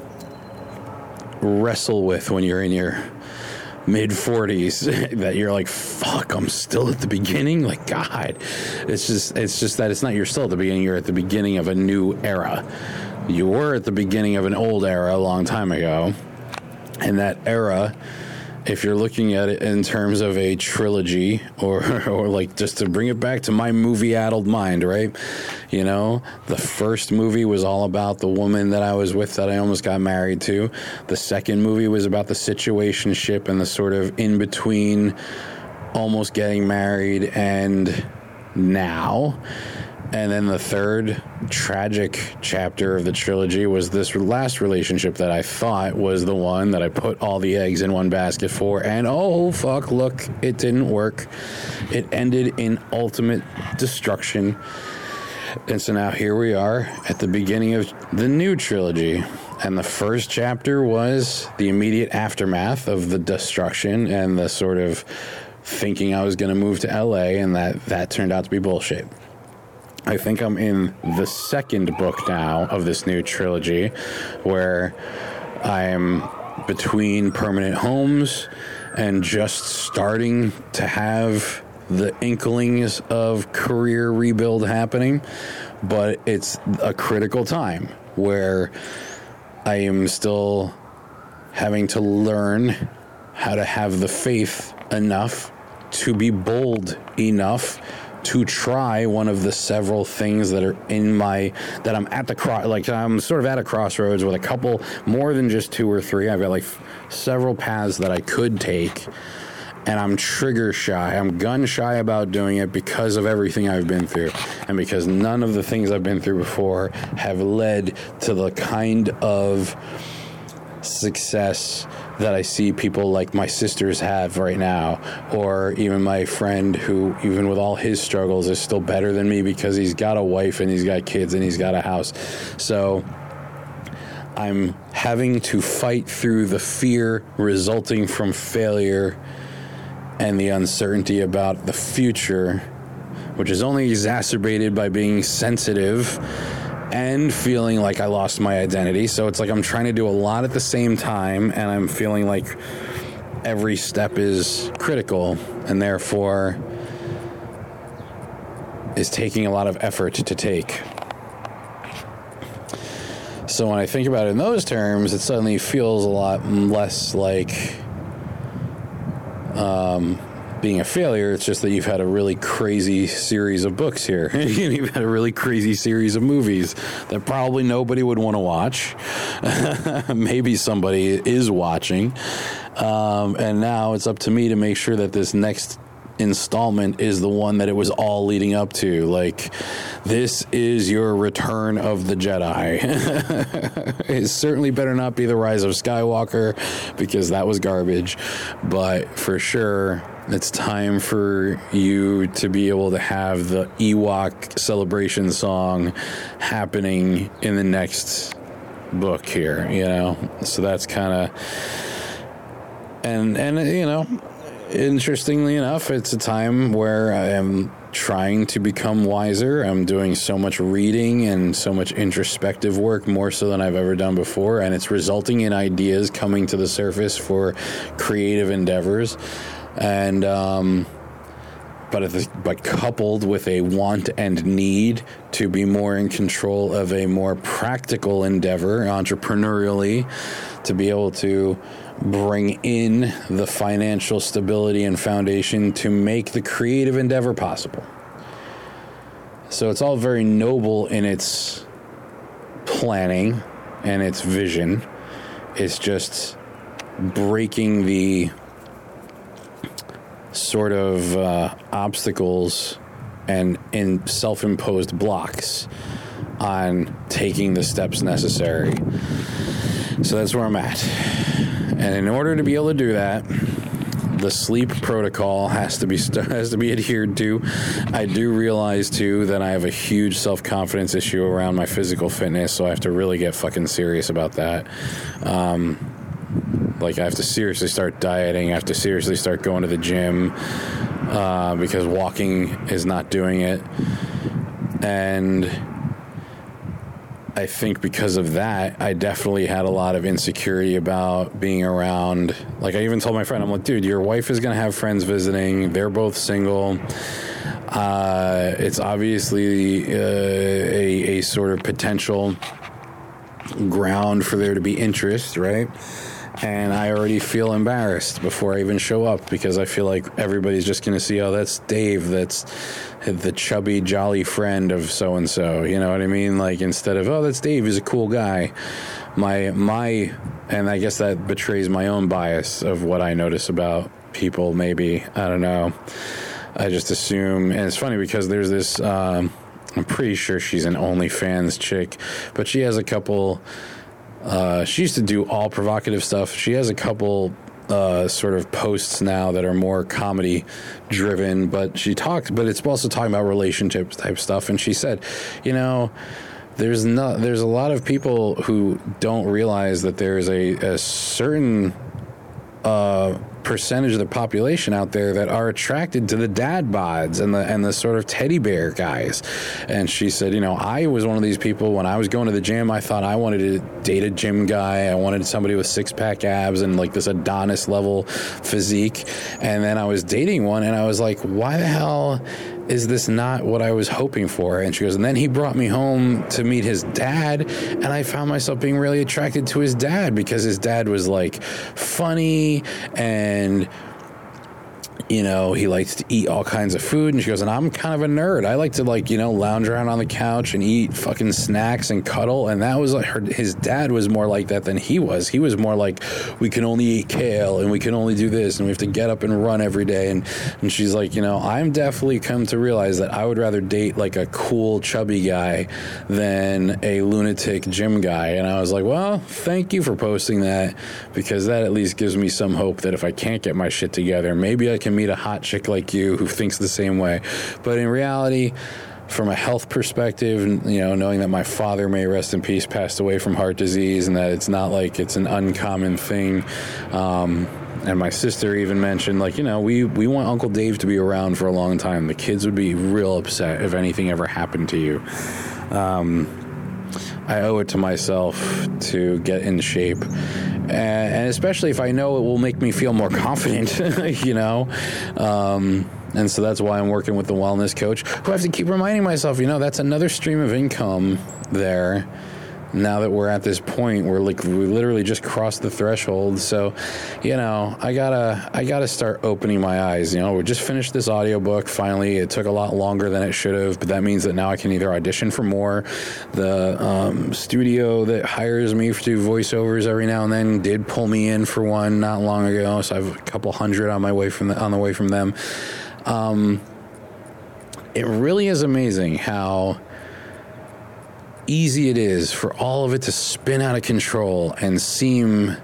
wrestle with when you're in your mid forties, that you're like, fuck, I'm still at the beginning. Like, God, it's just, it's just that it's not, you're still at the beginning, you're at the beginning of a new era. You were at the beginning of an old era a long time ago, and that era if you're looking at it in terms of a trilogy, or or like just to bring it back to my movie-addled mind, right? You know, the first movie was all about the woman that I was with that I almost got married to. The second movie was about the situationship and the sort of in-between almost getting married and now. And then the third tragic chapter of the trilogy was this last relationship that I thought was the one that I put all the eggs in one basket for. And oh, fuck, look, it didn't work. It ended in ultimate destruction. And so now here we are at the beginning of the new trilogy. And the first chapter was the immediate aftermath of the destruction and the sort of thinking I was going to move to L A, and that, that turned out to be bullshit. I think I'm in the second book now of this new trilogy, where I'm between permanent homes and just starting to have the inklings of career rebuild happening. But it's a critical time where I am still having to learn how to have the faith enough to be bold enough to try one of the several things that are in my, that I'm at the cross, like I'm sort of at a crossroads with a couple, more than just two or three. I've got like several paths that I could take, and I'm trigger shy. I'm gun shy about doing it because of everything I've been through, and because none of the things I've been through before have led to the kind of success that I see people like my sisters have right now, or even my friend who, even with all his struggles, is still better than me because he's got a wife and he's got kids and he's got a house. So I'm having to fight through the fear resulting from failure and the uncertainty about the future, which is only exacerbated by being sensitive and feeling like I lost my identity. So it's like I'm trying to do a lot at the same time, and I'm feeling like every step is critical and therefore is taking a lot of effort to take. So when I think about it in those terms, it suddenly feels a lot less like um, being a failure. It's just that you've had a really crazy series of books here. You've had a really crazy series of movies that probably nobody would want to watch. Maybe somebody is watching. Um, and now it's up to me to make sure that this next installment is the one that it was all leading up to. Like, this is your Return of the Jedi. It certainly better not be the Rise of Skywalker, because that was garbage. But for sure, it's time for you to be able to have the Ewok celebration song happening in the next book here, you know? So that's kind of... And, and, you know, interestingly enough, it's a time where I am trying to become wiser. I'm doing so much reading and so much introspective work, more so than I've ever done before, and it's resulting in ideas coming to the surface for creative endeavors. And um, but, the, but coupled with a want and need to be more in control of a more practical endeavor, entrepreneurially, to be able to bring in the financial stability and foundation to make the creative endeavor possible. So it's all very noble in its planning and its vision. It's just breaking the sort of uh, obstacles and in self-imposed blocks on taking the steps necessary. So that's where I'm at. And in order to be able to do that, the sleep protocol has to be has to be adhered to. I do realize, too, that I have a huge self-confidence issue around my physical fitness, so I have to really get fucking serious about that. Um, like, I have to seriously start dieting. I have to seriously start going to the gym uh, because walking is not doing it. And I think because of that, I definitely had a lot of insecurity about being around. Like, I even told my friend, I'm like, dude, your wife is going to have friends visiting. They're both single. Uh, it's obviously uh, a, a sort of potential ground for there to be interest, right? And I already feel embarrassed before I even show up because I feel like everybody's just going to see, oh, that's Dave. That's the chubby, jolly friend of so-and-so. You know what I mean? Like, instead of, oh, that's Dave. He's a cool guy. My, my, and I guess that betrays my own bias of what I notice about people, maybe. I don't know. I just assume, and it's funny because there's this, um, I'm pretty sure she's an OnlyFans chick, but she has a couple... Uh, she used to do all provocative stuff. She has a couple uh, sort of posts now that are more comedy driven, but she talks, but it's also talking about relationships type stuff. And she said, you know, there's not, there's a lot of people who don't realize that there's a, a certain uh, percentage of the population out there that are attracted to the dad bods and the and the sort of teddy bear guys. And she said, you know, I was one of these people when I was going to the gym. I thought I wanted to date a gym guy. I wanted somebody with six pack abs and like this Adonis level physique. And then I was dating one and I was like, why the hell is this not what I was hoping for? And she goes, and then he brought me home to meet his dad, and I found myself being really attracted to his dad because his dad was like funny and, you know, he likes to eat all kinds of food. And she goes, and I'm kind of a nerd. I like to, like, you know, lounge around on the couch and eat fucking snacks and cuddle. And that was like her, his dad was more like that than he was. He was more like, we can only eat kale and we can only do this and we have to get up and run every day. And, and she's like, you know, I'm definitely come to realize that I would rather date like a cool chubby guy than a lunatic gym guy. And I was like, well, thank you for posting that, because that at least gives me some hope that if I can't get my shit together, maybe I can meet a hot chick like you who thinks the same way. But in reality, from a health perspective, you know, knowing that my father, may rest in peace, passed away from heart disease, and that it's not like it's an uncommon thing. Um, and my sister even mentioned, like, you know, we, we want Uncle Dave to be around for a long time. The kids would be real upset if anything ever happened to you. Um, I owe it to myself to get in shape. And especially if I know it will make me feel more confident, you know. Um, and so that's why I'm working with the wellness coach, who I have to keep reminding myself, you know, that's another stream of income there. Now that we're at this point, we're like, we literally just crossed the threshold. So, you know, I gotta, I gotta start opening my eyes. You know, we just finished this audiobook. Finally, it took a lot longer than it should have, but that means that now I can either audition for more. The um, studio that hires me to do voiceovers every now and then did pull me in for one not long ago. So I have a couple hundred on my way from the, on the way from them. Um, it really is amazing how easy it is for all of it to spin out of control and seem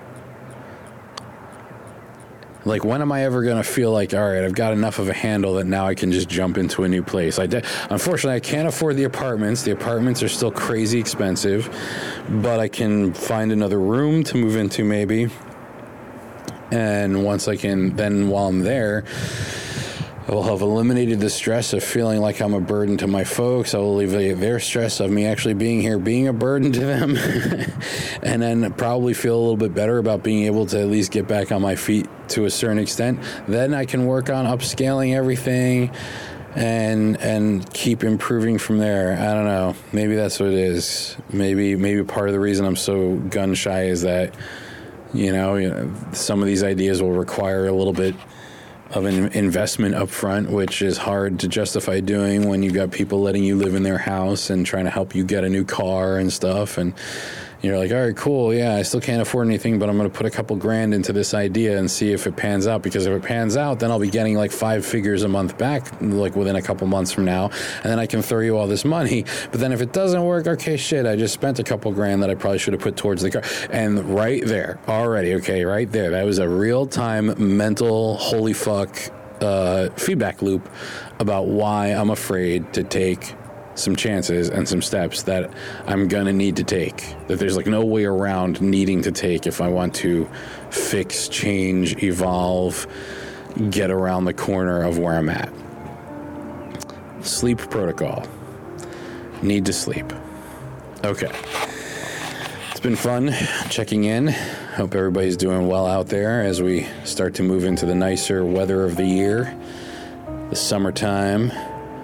like, when am I ever going to feel like, all right, I've got enough of a handle that now I can just jump into a new place? I de- Unfortunately, I can't afford the apartments. The apartments are still crazy expensive, but I can find another room to move into maybe. And once I can, then while I'm there, I will have eliminated the stress of feeling like I'm a burden to my folks. I will alleviate their stress of me actually being here, being a burden to them, and then probably feel a little bit better about being able to at least get back on my feet to a certain extent. Then I can work on upscaling everything and and keep improving from there. I don't know. Maybe that's what it is. Maybe maybe part of the reason I'm so gun shy is that, you know, you know, some of these ideas will require a little bit of an investment up front, which is hard to justify doing when you've got people letting you live in their house and trying to help you get a new car and stuff. And you're like, all right, cool. Yeah, I still can't afford anything, but I'm going to put a couple grand into this idea and see if it pans out. Because if it pans out, then I'll be getting like five figures a month back, like within a couple months from now. And then I can throw you all this money. But then if it doesn't work, okay, shit, I just spent a couple grand that I probably should have put towards the car. And right there, already, okay, right there, that was a real-time mental holy fuck uh, feedback loop about why I'm afraid to take some chances and some steps that I'm gonna need to take, that there's like no way around needing to take if I want to fix, change, evolve, get around the corner of where I'm at. Sleep protocol. Need to sleep. Okay. It's been fun checking in. Hope everybody's doing well out there as we start to move into the nicer weather of the year, the summertime.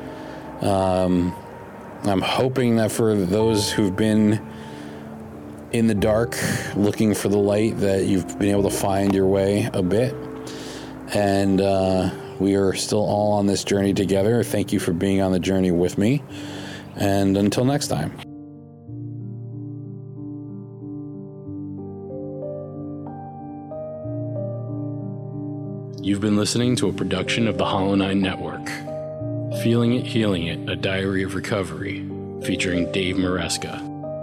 Um, I'm hoping that for those who've been in the dark, looking for the light, that you've been able to find your way a bit. And uh, we are still all on this journey together. Thank you for being on the journey with me. And until next time. You've been listening to a production of the Hollow Nine Network. Feeling It, Healing It, A Diary of Recovery, featuring Dave Maresca.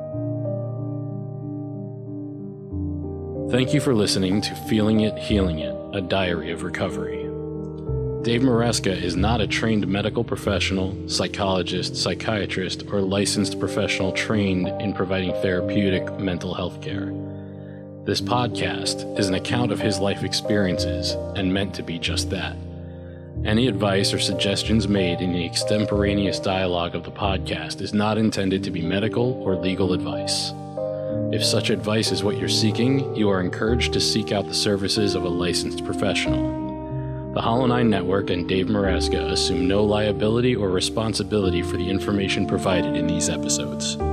Thank you for listening to Feeling It, Healing It, A Diary of Recovery. Dave Maresca is not a trained medical professional, psychologist, psychiatrist, or licensed professional trained in providing therapeutic mental health care. This podcast is an account of his life experiences and meant to be just that. Any advice or suggestions made in the extemporaneous dialogue of the podcast is not intended to be medical or legal advice. If such advice is what you're seeking, you are encouraged to seek out the services of a licensed professional. The Hollow Nine Network and Dave Maresca assume no liability or responsibility for the information provided in these episodes.